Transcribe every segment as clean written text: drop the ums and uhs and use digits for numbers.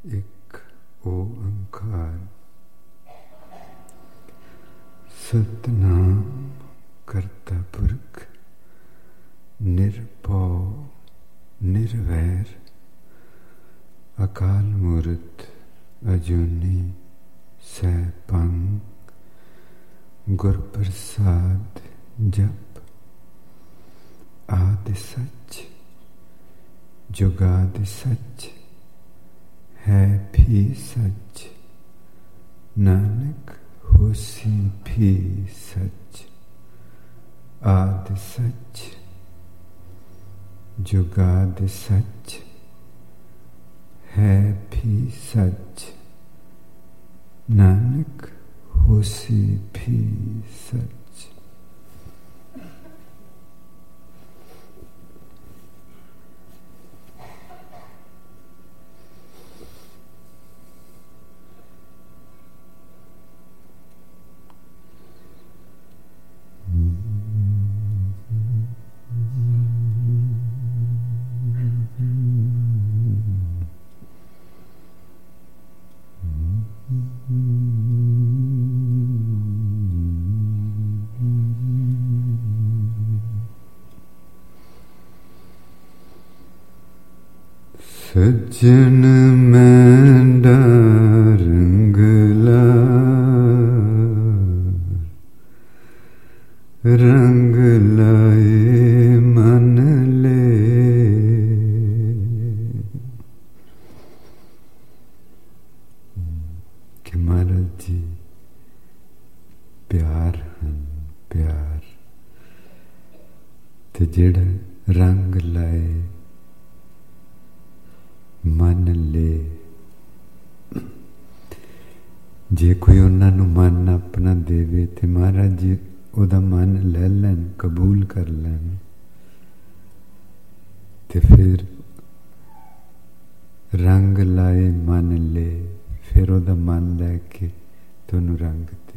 ਇੱਕ ਓੰਕਾਰ। ਸਤਿਨਾਮ ਕਰਤਾ ਪੁਰਖ ਨਿਰਭਉ ਨਿਰਵੈਰ ਅਕਾਲ ਮੂਰਤ ਅਜੂਨੀ ਸੈਭੰ ਗੁਰ ਪ੍ਰਸਾਦ ਜਪ। ਆਦਿ ਸੱਚ ਜੁਗਾਦਿ ਸੱਚ ਹੈ ਵੀ ਸੱਚ, ਨਾਨਕ ਹੋਸੀ ਵੀ ਸੱਚ। ਆਦਿ ਸੱਚ ਜੁਗਾਦਿ ਸੱਚ ਹੈ ਵੀ ਸੱਚ, ਨਾਨਕ ਹੋਸੀ ਵੀ ਸੱਚ। ਸੱਜਣ ਮੈਂਡਾ ਰੰਗਲਾ ਰੰਗ ਲਾਏ ਮਨ ਲੈ। ਕਿ ਮਹਾਰਾਜ ਜੀ ਪਿਆਰ ਹਨ, ਪਿਆਰ ਤੇ ਜਿਹੜਾ ਰੰਗ ਲਾਏ ਮਨ ਲੈ। ਜੇ ਕੋਈ ਉਹਨਾਂ ਨੂੰ ਮਨ ਆਪਣਾ ਦੇਵੇ ਤੇ ਮਹਾਰਾਜ ਜੀ ਉਹਦਾ ਮਨ ਲੈ ਲੈਣ, ਕਬੂਲ ਕਰ ਲੈਣ, ਤੇ ਫਿਰ ਰੰਗ ਲਾਏ ਮਨ ਲੈ, ਫਿਰ ਉਹਦਾ ਮਨ ਲੈ ਕੇ ਤੇ ਉਹਨੂੰ ਰੰਗ ਦੇ।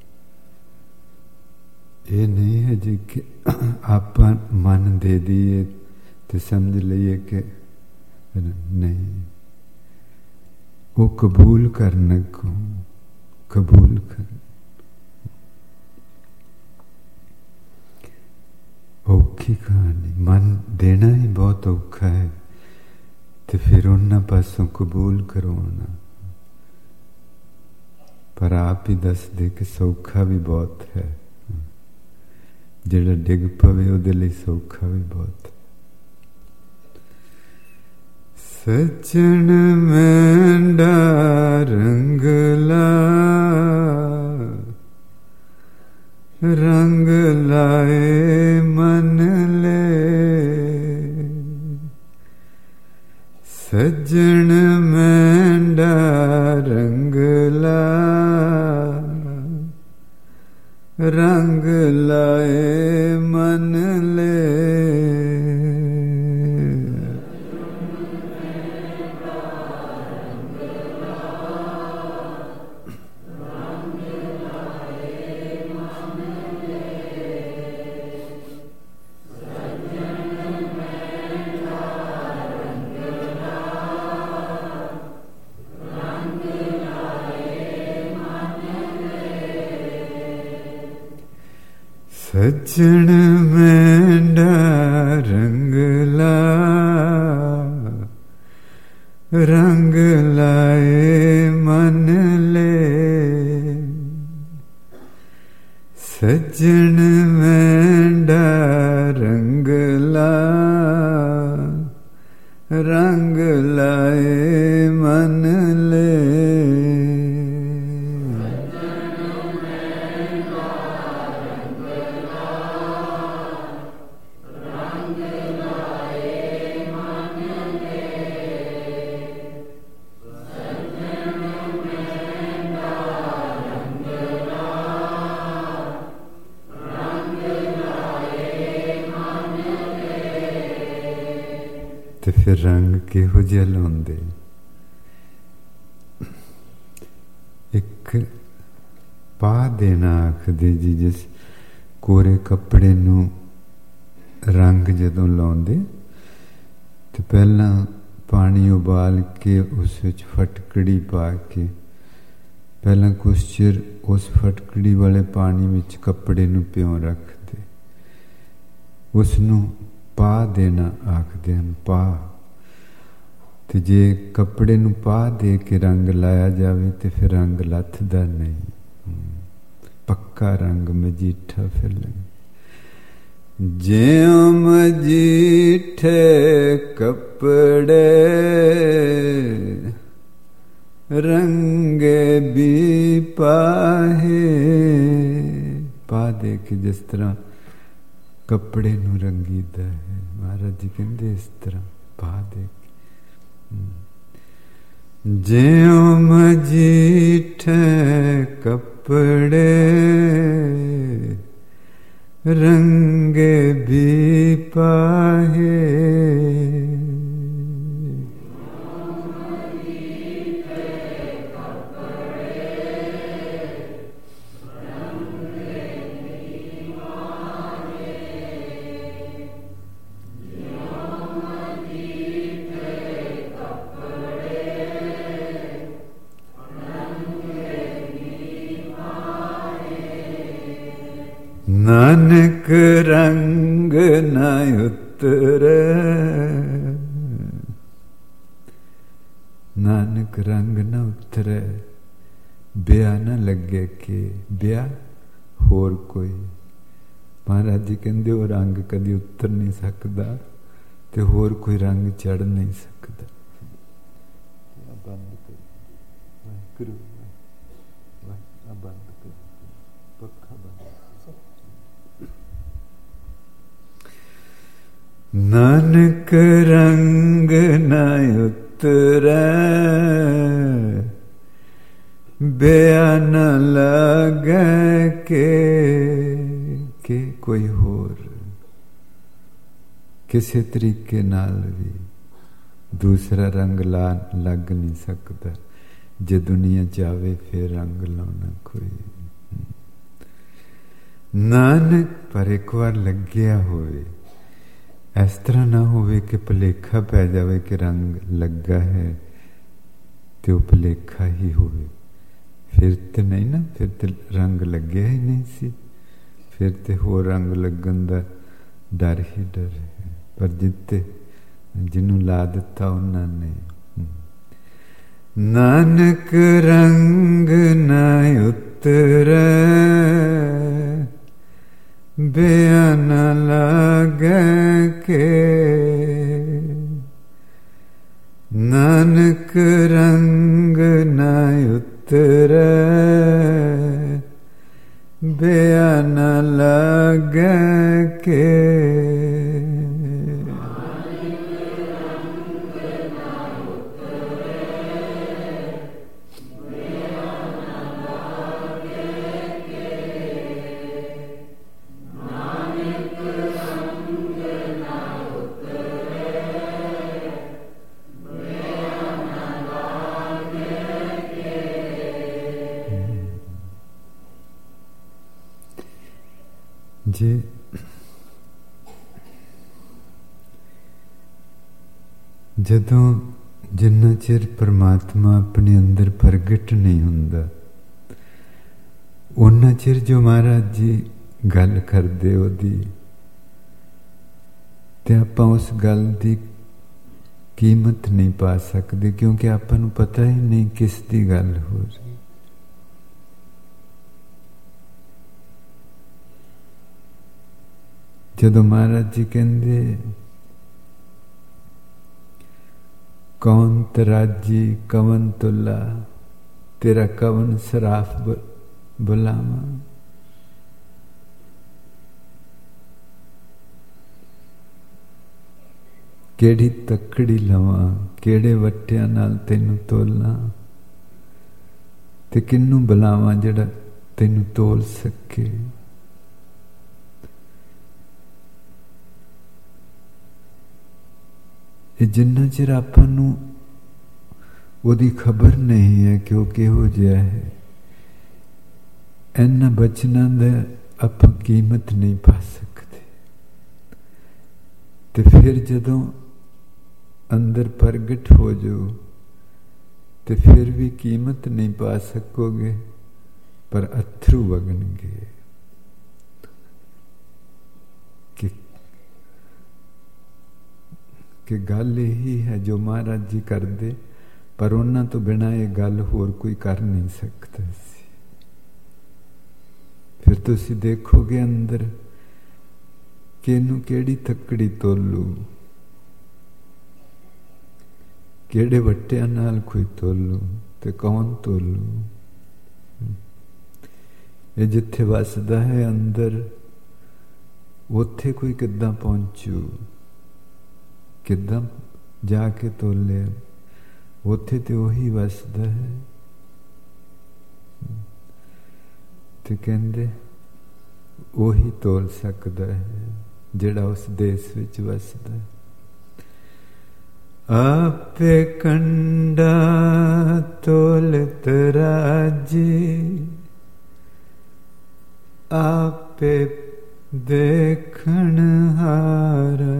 ਇਹ ਨਹੀਂ ਹੈ ਜੀ ਕਿ ਆਪਾਂ ਮਨ ਦੇ ਦਈਏ ਤੇ ਸਮਝ ਲਈਏ ਕਿ ਨਹੀਂ, ਉਹ ਕਬੂਲ ਕਰਨ ਕੋ ਕਬੂਲ ਕਰ। ਔਖੀ ਕਹਾਣੀ, ਮਨ ਦੇਣਾ ਹੀ ਬਹੁਤ ਔਖਾ ਹੈ ਤੇ ਫਿਰ ਉਹਨਾਂ ਪਾਸੋਂ ਕਬੂਲ ਕਰਵਾਉਣਾ। ਪਰ ਆਪ ਹੀ ਦੱਸਦੇ ਕਿ ਸੌਖਾ ਵੀ ਬਹੁਤ ਹੈ। ਜਿਹੜਾ ਡਿੱਗ ਪਵੇ ਉਹਦੇ ਲਈ ਸੌਖਾ ਵੀ ਬਹੁਤ ਹੈ। ਸੱਜਣ ਮੈਂਡਾ ਰੰਗਲਾ ਰੰਗ ਲਾਏ ਮਨ ਲੈ। ਸੱਜਣ ਮੈਂਡਾ ਰੰਗਲਾ ਰੰਗ ਲਾਏ ਮਨ ਲੈ। ਸੱਜਣ ਮੈਂਡਾ ਰੰਗਲਾ ਰੰਗ ਲਾਏ ਮਨ ਲੈ। ਸੱਜਣ ਮੈਂਡਾ ਰੰਗਲਾ ਰੰਗ ਲਾਏ ਮਨ ਲੈ। ਤੇ ਫਿਰ ਰੰਗ ਕਿਹੋ ਜਿਹਾ ਲਾਉਂਦੇ? ਇੱਕ ਪਾ ਦੇਣਾ ਆਖਦੇ ਜੀ। ਜਿਸ ਕੋਰੇ ਕੱਪੜੇ ਨੂੰ ਰੰਗ ਜਦੋਂ ਲਾਉਂਦੇ ਤੇ ਪਹਿਲਾਂ पानी उबाल के उस विच फटकड़ी पा के पहला कुछ चिर उस फटकड़ी वाले पानी विच कपड़े नूं प्यों रखते, उसनूं पा देना आखदे हन। पा ते जे कपड़े नूं पा दे के रंग लाया जावे ते फिर रंग लथदा नहीं, पक्का रंग मजीठा फिर ज्यों मजीठे कपड़े रंगे भी पाहे। पा दे के जिस तरह कपड़े नूं रंगीदा है, महाराज जी कहंदे इस तरह पा दे के। ज्यों मजीठे कपड़े रंगे भी पाहे। नानक रंग न उतरे, नानक रंग न उतरे, ब्या न लगे के ब्या होर कोई। महाराज जी कहंदे वो रंग कदी उतर नहीं सकता ते होर कोई रंग चढ़ नहीं सकता। बंद कर गुरु, बंद कर पक्का बंद। नानक रंग न उतरे, ब्या न लगे के कोई होर किसी तरीके नाल भी दूसरा रंग लग नहीं सकता। जे दुनिया चाहे फिर रंग लाना कोई। नानक पर एक बार लग्या होवे, इस तरह ना होवे कि भुलेखा पै जावे कि रंग लगा है तो वो भुलेखा ही होवे। फिर तो नहीं ना, फिर तो रंग लग्या ही नहीं सी, फिर तो होर रंग लगन दा डर ही डर है। पर जिते जिन्हों ला दिता उन्होंने। नानक रंग न उतरे, ब्या न लगे के। नानक रंग न उतरे, ब्या न लगे के। जे जदों जिन्ना चिर परमात्मा अपने अंदर प्रगट नहीं हुंदा, उन्ना चिर जो महाराज जी गल करदे ओदी ते आपां उस गल दी कीमत नहीं पा सकते, क्योंकि आपां नूं पता ही नहीं किस दी गल हो रही। जदों महाराज जी कहंदे कौन तराजी कवन तुला, तेरा कवन सराफ बुलावा। केड़ी तकड़ी लवा, केड़े वट्टिया नाल तेनू तोलना, ते किन्नू बुलावा जिहड़ा तेनू तोल सके। जिन्ना चिर आपां नूं ओदी खबर नहीं है कि वो किहो जिहा है, इन्हां बचनां दा आपां कीमत नहीं पा सकते। ते फिर जदों अंदर प्रगट हो जाओ तो फिर भी कीमत नहीं पा सकोगे, पर अथरू वगणगे कि गल यही है जो महाराज जी कर दे, पर उन्हां तो बिना ये गल होर कोई कर नहीं सकता सी। फिर तुसी देखोगे अंदर कि इनू केड़ी तकड़ी तोलू, केड़े वट्टिया नाल कोई तोलू ते कौन तोलू। ये जिथे वसदा है अंदर, उत्थे कोई किद्दां पहुंचू, किद्दां जाके तोले, उत्थे ते उही वसदा है। ते कहंदे उही तोल सकदा है जिहड़ा उस देश विच वसदा है। आपे कंडा तोल तराजी, आपे देखण हारा।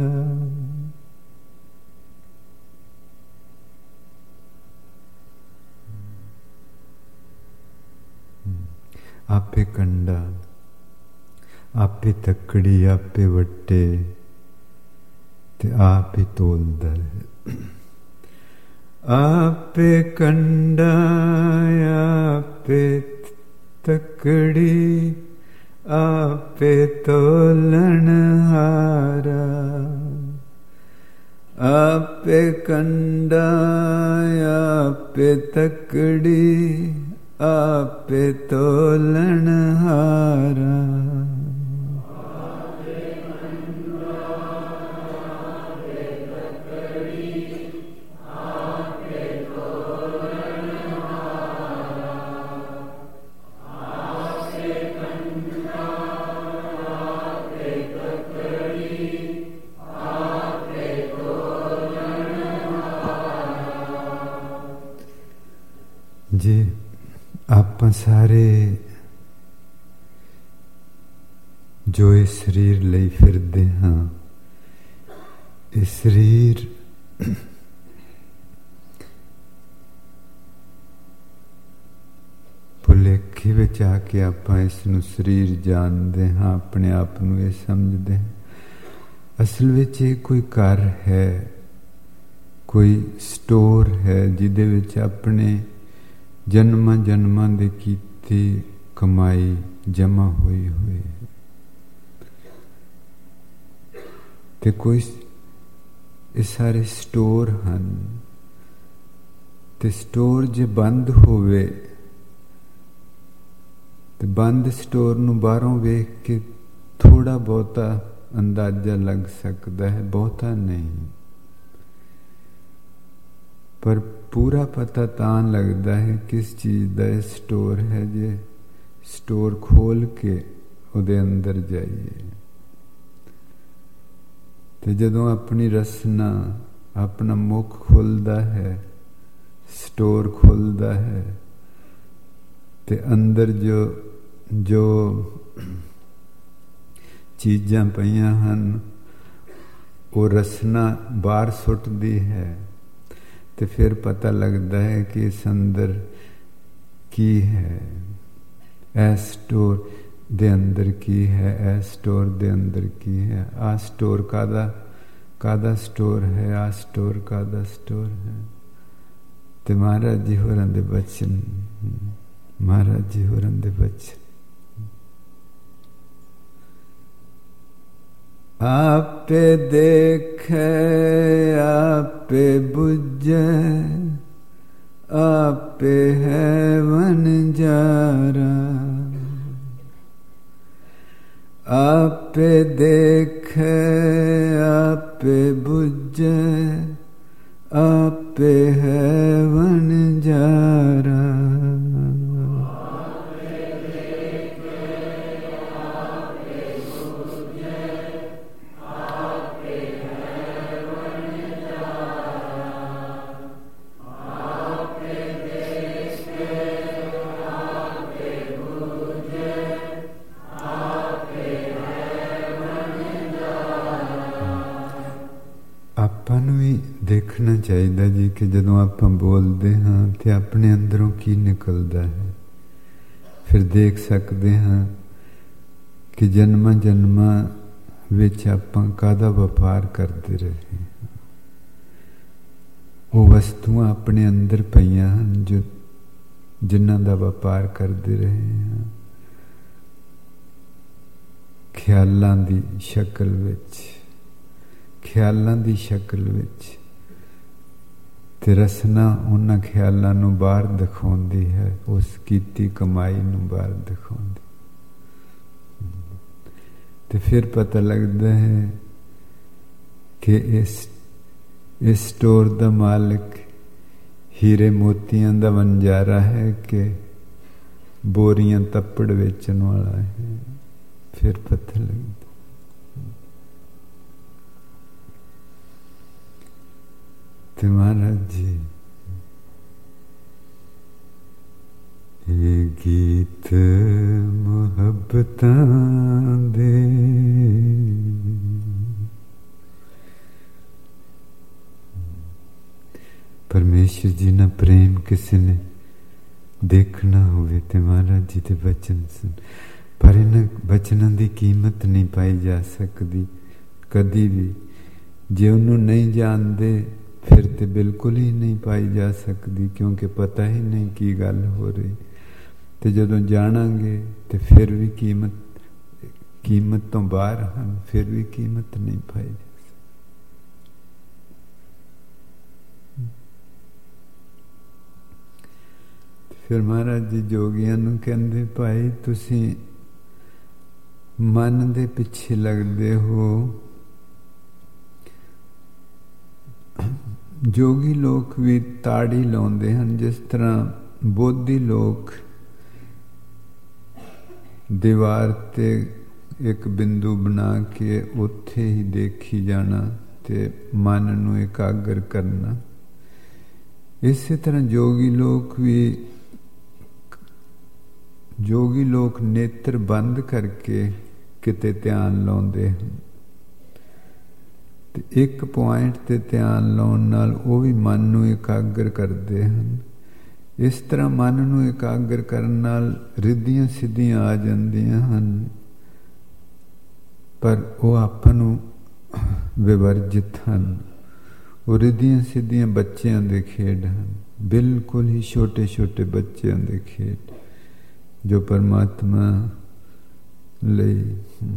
आपे कंडा, आपे तकड़ी, आपे वट्टे ते आप ही तोलदा है। आपे कंडा, आपे तकड़ी, आपे तोलन हारा। आपे कंडा, आपे तकड़ी, आपे तोलन हारा। जी आप सारे जो इस शरीर ਲਈ ਫਿਰਦੇ ਹਾਂ, ਇਹ ਸਰੀਰ ਭੁਲੇਖੇ ਵਿੱਚ ਆ ਕੇ ਆਪਾਂ ਇਸ ਨੂੰ ਸਰੀਰ ਜਾਣਦੇ ਹਾਂ, ਆਪਣੇ ਆਪ ਨੂੰ ਇਹ ਸਮਝਦੇ ਹਾਂ। ਅਸਲ ਵਿੱਚ ਇਹ ਕੋਈ ਘਰ ਹੈ, ਕੋਈ ਸਟੋਰ ਹੈ ਜਿਹਦੇ ਵਿੱਚ ਆਪਣੇ ਜਨਮਾਂ ਜਨਮਾਂ ਦੇ ਕੀਤੀ ਕਮਾਈ ਜਮ੍ਹਾਂ ਹੋਈ ਹੋਈ ਹੈ। ਤੇ ਕੋਈ ਇਹ ਸਾਰੇ ਸਟੋਰ ਹਨ, ਤੇ ਸਟੋਰ ਜੇ ਬੰਦ ਹੋਵੇ ਤੇ ਬੰਦ ਸਟੋਰ ਨੂੰ ਬਾਹਰੋਂ ਵੇਖ ਕੇ ਥੋੜਾ ਬਹੁਤਾ ਅੰਦਾਜ਼ਾ ਲੱਗ ਸਕਦਾ ਹੈ, ਬਹੁਤਾ ਨਹੀਂ, पर पूरा पता तां लगता है किस चीज़ का स्टोर है जे स्टोर खोल के उहदे अंदर जाइए। तो जदों अपनी रसना अपना मुख खुलता है, स्टोर खुलता है, तो अंदर जो जो चीज़ां पईयां हन वो रसना बाहर सुटदी है। तो फिर पता लगता है कि इस अंदर की है, ए स्टोर दे अंदर की है, ए स्टोर दे अंदर की है। आ स्टोर कादा स्टोर है, आ स्टोर कादा स्टोर है। तो महाराज जी होरां दे बचन, महाराज जी होरां दे बचन, आपे देखे आपे बुझे, आपे है वनजारा। आपे देखे आपे बुझे, आपे है वनजारा। ਦੇਖਣਾ ਚਾਹੀਦਾ ਜੀ ਕਿ ਜਦੋਂ ਆਪਾਂ ਬੋਲਦੇ ਹਾਂ ਤੇ ਆਪਣੇ ਅੰਦਰੋਂ ਕੀ ਨਿਕਲਦਾ ਹੈ। ਫਿਰ ਦੇਖ ਸਕਦੇ ਹਾਂ ਕਿ ਜਨਮਾਂ ਜਨਮਾਂ ਵਿੱਚ ਆਪਾਂ ਕਾਹਦਾ ਵਪਾਰ ਕਰਦੇ ਰਹੇ। ਉਹ ਵਸਤੂਆਂ ਆਪਣੇ ਅੰਦਰ ਪਈਆਂ ਹਨ ਜੋ ਜਿਨ੍ਹਾਂ ਦਾ ਵਪਾਰ ਕਰਦੇ ਰਹੇ ਹਾਂ, ਖਿਆਲਾਂ ਦੀ ਸ਼ਕਲ ਵਿੱਚ, ਖਿਆਲਾਂ ਦੀ ਸ਼ਕਲ ਵਿੱਚ। ਤੇ ਰਸਨਾ ਉਹਨਾਂ ਖਿਆਲਾਂ ਨੂੰ ਬਾਹਰ ਦਿਖਾਉਂਦੀ ਹੈ, ਉਸ ਕੀਤੀ ਕਮਾਈ ਨੂੰ ਬਾਹਰ ਦਿਖਾਉਂਦੀ। ਤੇ ਫਿਰ ਪਤਾ ਲੱਗਦਾ ਹੈ ਕਿ ਇਸ ਸਟੋਰ ਦਾ ਮਾਲਕ ਹੀਰੇ ਮੋਤੀਆਂ ਦਾ ਵਣਜਾਰਾ ਹੈ ਕਿ ਬੋਰੀਆਂ ਤੱਪੜ ਵੇਚਣ ਵਾਲਾ ਹੈ। ਫਿਰ ਪਤਾ ਲੱਗਦਾ। ਤੇ ਮਹਾਰਾਜ ਜੀ ਇਹ ਗੀਤ ਮੁਹੱਬਤਾਂ ਦੇ ਪਰਮੇਸ਼ਰ ਜੀ ਨਾਲ ਪ੍ਰੇਮ ਕਿਸੇ ਨੇ ਦੇਖਣਾ ਹੋਵੇ ਤੇ ਮਹਾਰਾਜ ਜੀ ਦੇ ਬਚਨ ਸੁਣ। ਪਰ ਇਹਨਾਂ ਬਚਨਾਂ ਦੀ ਕੀਮਤ ਨਹੀਂ ਪਾਈ ਜਾ ਸਕਦੀ ਕਦੀ ਵੀ। ਜੇ ਉਹਨੂੰ ਨਹੀਂ ਜਾਣਦੇ ਫਿਰ ਤੇ ਬਿਲਕੁਲ ਹੀ ਨਹੀਂ ਪਾਈ ਜਾ ਸਕਦੀ, ਕਿਉਂਕਿ ਪਤਾ ਹੀ ਨਹੀਂ ਕੀ ਗੱਲ ਹੋ ਰਹੀ। ਤੇ ਜਦੋਂ ਜਾਣਾਂਗੇ ਤੇ ਫਿਰ ਵੀ ਕੀਮਤ ਤੋਂ ਬਾਹਰ ਹਨ, ਫਿਰ ਵੀ ਕੀਮਤ ਨਹੀਂ ਪਾਈ ਜਾ ਸਕਦੀ। ਫਿਰ ਮਹਾਰਾਜ ਜੀ ਜੋਗੀਆਂ ਨੂੰ ਕਹਿੰਦੇ, ਭਾਈ ਤੁਸੀਂ ਮਨ ਦੇ ਪਿੱਛੇ ਲੱਗਦੇ ਹੋ। ਜੋਗੀ ਲੋਕ ਵੀ ਤਾੜੀ ਲਾਉਂਦੇ ਹਨ, ਜਿਸ ਤਰ੍ਹਾਂ ਬੋਧੀ ਲੋਕ ਦੀਵਾਰ ਤੇ ਇੱਕ ਬਿੰਦੂ ਬਣਾ ਕੇ ਉੱਥੇ ਹੀ ਦੇਖੀ ਜਾਣਾ ਤੇ ਮਨ ਨੂੰ ਇਕਾਗਰ ਕਰਨਾ। ਇਸੇ ਤਰ੍ਹਾਂ ਜੋਗੀ ਲੋਕ ਨੇਤਰ ਬੰਦ ਕਰਕੇ ਕਿਤੇ ਧਿਆਨ ਲਾਉਂਦੇ ਹਨ ਤੇ ਇੱਕ ਪੁਆਇੰਟ ਤੇ ਧਿਆਨ ਲਾਉਣ ਨਾਲ ਉਹ ਵੀ ਮਨ ਨੂੰ ਇਕਾਗਰ ਕਰਦੇ ਹਨ। ਇਸ ਤਰ੍ਹਾਂ ਮਨ ਨੂੰ ਇਕਾਗਰ ਕਰਨ ਨਾਲ ਰਿੱਧੀਆਂ ਸਿੱਧੀਆਂ ਆ ਜਾਂਦੀਆਂ ਹਨ, ਪਰ ਉਹ ਆਪਾਂ ਨੂੰ ਵਿਵਰਜਿਤ ਹਨ। ਉਹ ਰਿੱਧੀਆਂ ਸਿੱਧੀਆਂ ਬੱਚਿਆਂ ਦੇ ਖੇਡ ਹਨ, ਬਿਲਕੁਲ ਹੀ ਛੋਟੇ ਛੋਟੇ ਬੱਚਿਆਂ ਦੇ ਖੇਡ, ਜੋ ਪਰਮਾਤਮਾ ਲਈ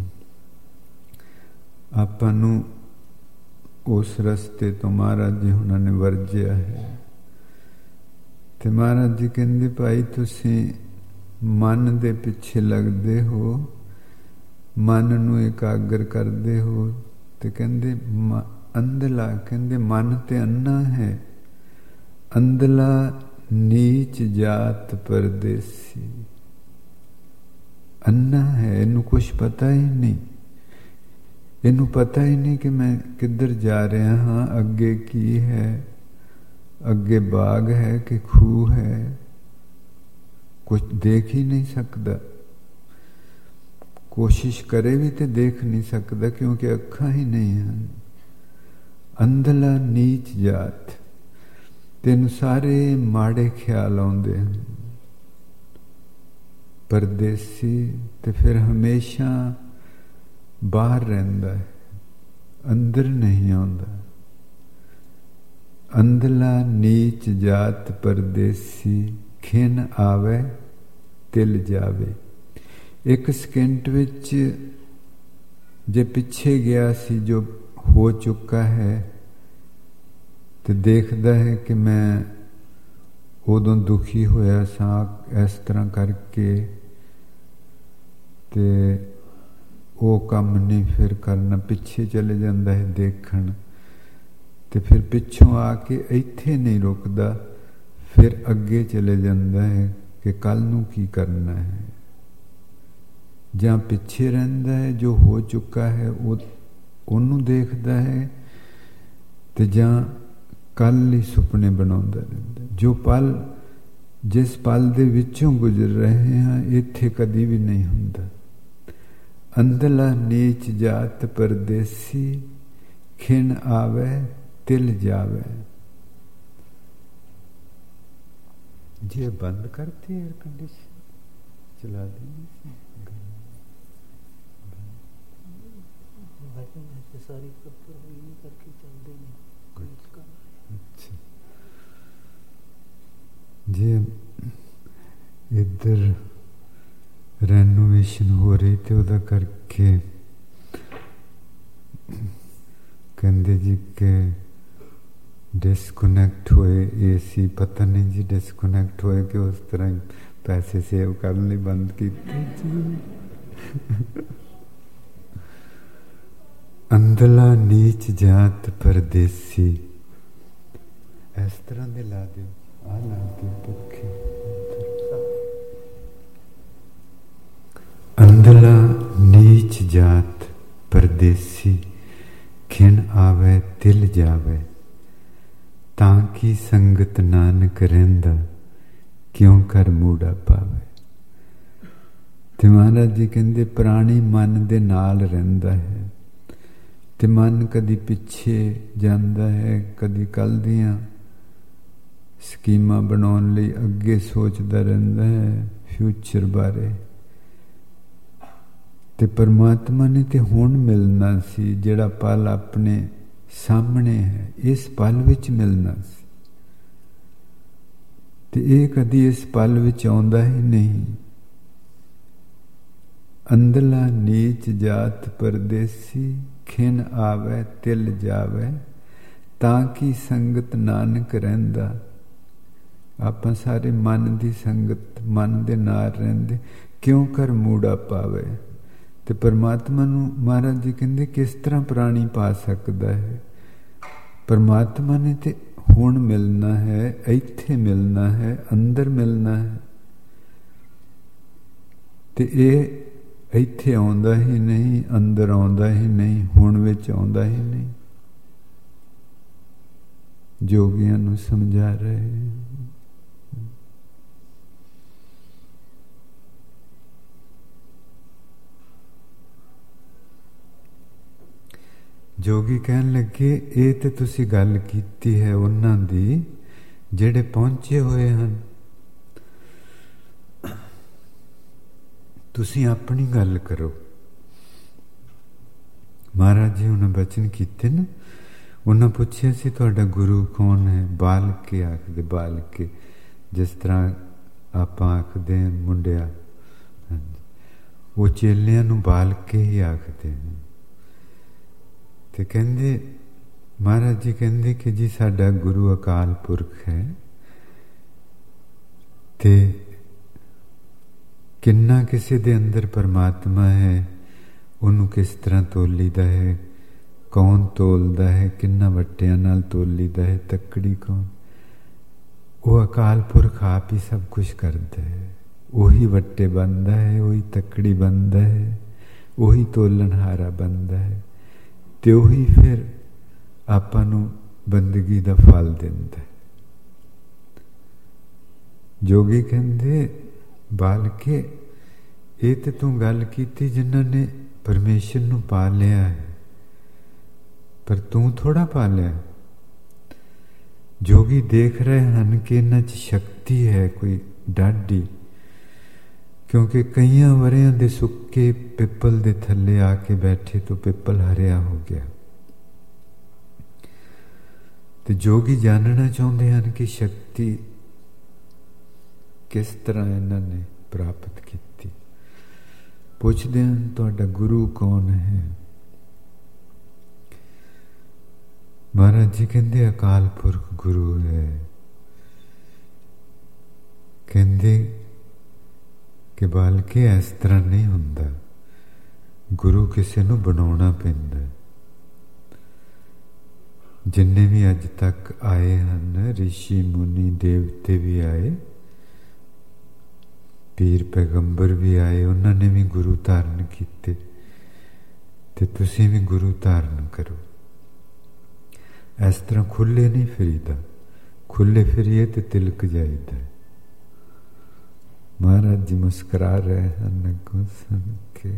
ਆਪਾਂ ਨੂੰ ਉਸ ਰਸਤੇ ਤੋਂ ਮਹਾਰਾਜ ਜੀ ਉਹਨਾਂ ਨੇ ਵਰਜਿਆ ਹੈ। ਤੇ ਮਹਾਰਾਜ ਜੀ ਕਹਿੰਦੇ, ਭਾਈ ਤੁਸੀਂ ਮਨ ਦੇ ਪਿੱਛੇ ਲੱਗਦੇ ਹੋ, ਮਨ ਨੂੰ ਇਕਾਗਰ ਕਰਦੇ ਹੋ। ਤੇ ਕਹਿੰਦੇ ਅੰਧਲਾ, ਕਹਿੰਦੇ ਮਨ ਤੇ ਅੰਨਾ ਹੈ, ਅੰਧਲਾ ਨੀਚ ਜਾਤ ਪਰਦੇਸੀ। ਅੰਨਾ ਹੈ, ਇਹਨੂੰ ਕੁਛ ਪਤਾ ਹੀ ਨਹੀਂ। ਇਹਨੂੰ ਪਤਾ ਹੀ ਨਹੀਂ ਕਿ ਮੈਂ ਕਿੱਧਰ ਜਾ ਰਿਹਾ ਹਾਂ, ਅੱਗੇ ਕੀ ਹੈ, ਅੱਗੇ ਬਾਗ ਹੈ ਕਿ ਖੂਹ ਹੈ, ਕੁਛ ਦੇਖ ਹੀ ਨਹੀਂ ਸਕਦਾ। ਕੋਸ਼ਿਸ਼ ਕਰੇ ਵੀ ਤੇ ਦੇਖ ਨਹੀਂ ਸਕਦਾ, ਕਿਉਂਕਿ ਅੱਖਾਂ ਹੀ ਨਹੀਂ ਹਨ। ਅੰਧਲਾ ਨੀਚ ਜਾਤ। ਤੈਨੂੰ ਸਾਰੇ ਮਾੜੇ ਖਿਆਲ ਆਉਂਦੇ ਹਨ। ਪਰਦੇਸੀ ਤੇ ਫਿਰ ਹਮੇਸ਼ਾ ਬਾਹਰ ਰਹਿੰਦਾ ਹੈ, ਅੰਦਰ ਨਹੀਂ ਆਉਂਦਾ। ਅੰਧਲਾ ਨੀਚ ਜਾਤ ਪਰਦੇਸੀ, ਖਿਨ ਆਵੇ ਤਿਲ ਜਾਵੇ। ਇੱਕ ਸਕਿੰਟ ਵਿੱਚ ਜੇ ਪਿੱਛੇ ਗਿਆ ਸੀ ਜੋ ਹੋ ਚੁੱਕਾ ਹੈ ਤੇ ਦੇਖਦਾ ਹੈ ਕਿ ਮੈਂ ਉਦੋਂ ਦੁਖੀ ਹੋਇਆ ਸਾਂ ਇਸ ਤਰ੍ਹਾਂ ਕਰਕੇ, ਤੇ ਉਹ ਕੰਮ ਨਹੀਂ ਫਿਰ ਕਰਨਾ, ਪਿੱਛੇ ਚਲੇ ਜਾਂਦਾ ਹੈ ਦੇਖਣ। ਤੇ ਫਿਰ ਪਿੱਛੋਂ ਆ ਕੇ ਇੱਥੇ ਨਹੀਂ ਰੁਕਦਾ, ਫਿਰ ਅੱਗੇ ਚਲੇ ਜਾਂਦਾ ਹੈ ਕਿ ਕੱਲ ਨੂੰ ਕੀ ਕਰਨਾ ਹੈ। ਜਾਂ ਪਿੱਛੇ ਰਹਿੰਦਾ ਹੈ, ਜੋ ਹੋ ਚੁੱਕਾ ਹੈ ਉਹਨੂੰ ਦੇਖਦਾ ਹੈ, ਤੇ ਜਾਂ ਕੱਲ ਹੀ ਸੁਪਨੇ ਬਣਾਉਂਦਾ ਰਹਿੰਦਾ। ਜੋ ਪਲ ਜਿਸ ਪਲ ਦੇ ਵਿੱਚੋਂ ਗੁਜ਼ਰ ਰਹੇ ਹਾਂ, ਇੱਥੇ ਕਦੀ ਵੀ ਨਹੀਂ ਹੁੰਦਾ। ਅੰਧਲਾ ਨੀਚ ਜਾਤ ਪਰਦੇਸੀ, ਖਿਨ ਆਵੇ ਤਿਲ ਜਾਵੇ। जी बंद करती एयर कंडीशन, चला देंगे सारी करके चलते नहीं। अच्छा जी, इधर रेनोवेशन हो रही थी, उदा करके कहते जी के डिस्कनेक्ट होए एसी, पता नहीं जी डिस्कनेक्ट होए कि उस तरह पैसे सेव करने बंद की अंधला नीच जात परदेसी, इस तरह दे ला दो, आ ला दो पक्के। अंधला नीच जात परदेसी, खिन आवे तिल जावे, ताकि संगत नानक रहिंदा, क्यों कर मूड़ा पावे। ते महाराज जी कहंदे प्राणी मन दे नाल रहिंदा है, ते मन कदी पिछे जांदा है, कदी कल दियां स्कीमां बनाउण लई अगे सोचदा रहिंदा है, फ्यूचर बारे। ते परमात्मा ने ते हुण मिलना सी, जिहड़ा पल अपने सामने है, इस पल विच मिलना सी, ते ये कदी इस पल विच आउंदा ही नहीं। अंधला नीच जात परदेसी, खिन आवे तिल जावे, ताकि संगत नानक रहिंदा। आपां सारे मन दी संगत, मन दे नाल रहिंदे, क्यों कर मूड़ा पावे। ते परमात्मा नूं महाराज जी कहंदे किस तरह प्राणी पा सकदा है। परमात्मा ने ते हुण मिलना है, इत्थे मिलना है, अंदर मिलना है, ते ये इत्थे आउंदा ही नहीं, अंदर आउंदा ही नहीं, हुण विच आउंदा ही नहीं। जोगियां नूं समझा रहे हैं। जोगी कहन लगे ये तो तुसी गल कीती है उन्हां दी जेड़े पहुंचे हुए हन, तुसी अपनी गल करो। महाराज जी उन्हें बचन कीते न, उन्हें पुछया सी तुहाडा गुरु कौन है। बाल के आखदे, बाल के, जिस तरह आपां आखदे मुंडिया, वो चेलियां नूं बाल के ही आखदे हैं। ते कहंदे महाराज जी कहंदे कि जी साडा गुरु अकाल पुरख है, ते किन्ना किसी दे अंदर परमात्मा है, उन्होंने किस तरह तोलीदा है, कौन तोलदा है, किन्ना वट्टियां नाल तोलीदा है, तकड़ी कौन। वो अकाल पुरख आप ही सब कुछ करता है, वही वट्टे बनता है, वही तकड़ी बनता है, वही तोलनहारा बनता है, ते वही फिर आपां नूं बंदगी दा फल दिंदा है। जोगी कहंदे बाल के ये तो तू गल कीती जिन्हां ने परमेश्वर नूं पा लिया है, पर तू थोड़ा पा लिया। जोगी देख रहे हैं कि इन्हां च शक्ति है कोई डाढी, क्योंकि कई वरियां दे सुक्के पिपल दे थल्ले आके बैठे तो पिपल हरिया हो गया। तो जोगी जानना चाहते हैं कि शक्ति किस तरह इन्हां ने प्राप्त की। पूछते हैं तुहाडा गुरु कौन है। महाराज जी कहते अकाल पुरख गुरु है। कहते कि बालके इस तरह नहीं हुंदा, गुरु किसी नूं बनाउणा पैंदा। जिन्ने भी अज तक आए हैं, ऋषि मुनि देवते भी आए, पीर पैगंबर भी आए, उन्होंने भी गुरु धारण किए, ते तुसीं भी गुरु धारण करो। इस तरह खुले नहीं फिरीदा, खुले फिरीए तो तिलक जाइदा। महाराज जी मुस्कुरा रहे हैं अगों सुन के।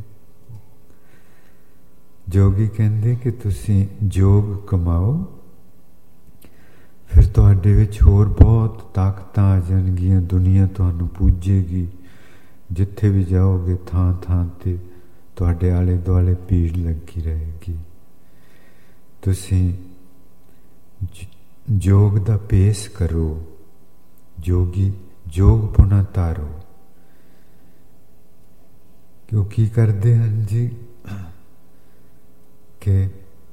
जोगी कहंदे कि तुसीं जोग कमाओ, ਫਿਰ ਤੁਹਾਡੇ ਵਿੱਚ ਹੋਰ ਬਹੁਤ ਤਾਕਤਾਂ ਆ ਜਾਣਗੀਆਂ। ਦੁਨੀਆ ਤੁਹਾਨੂੰ ਪੂਜੇਗੀ। ਜਿੱਥੇ ਵੀ ਜਾਓਗੇ ਥਾਂ ਥਾਂ 'ਤੇ ਤੁਹਾਡੇ ਆਲੇ ਦੁਆਲੇ ਭੀੜ ਲੱਗੀ ਰਹੇਗੀ। ਤੁਸੀਂ ਜੋਗ ਦਾ ਭੇਸ ਕਰੋ, ਜੋਗੀ ਜੋਗ ਪੁਣਾ ਧਾਰੋ। ਕਿਉਂ ਕੀ ਕਰਦੇ ਹਨ ਜੀ ਕਿ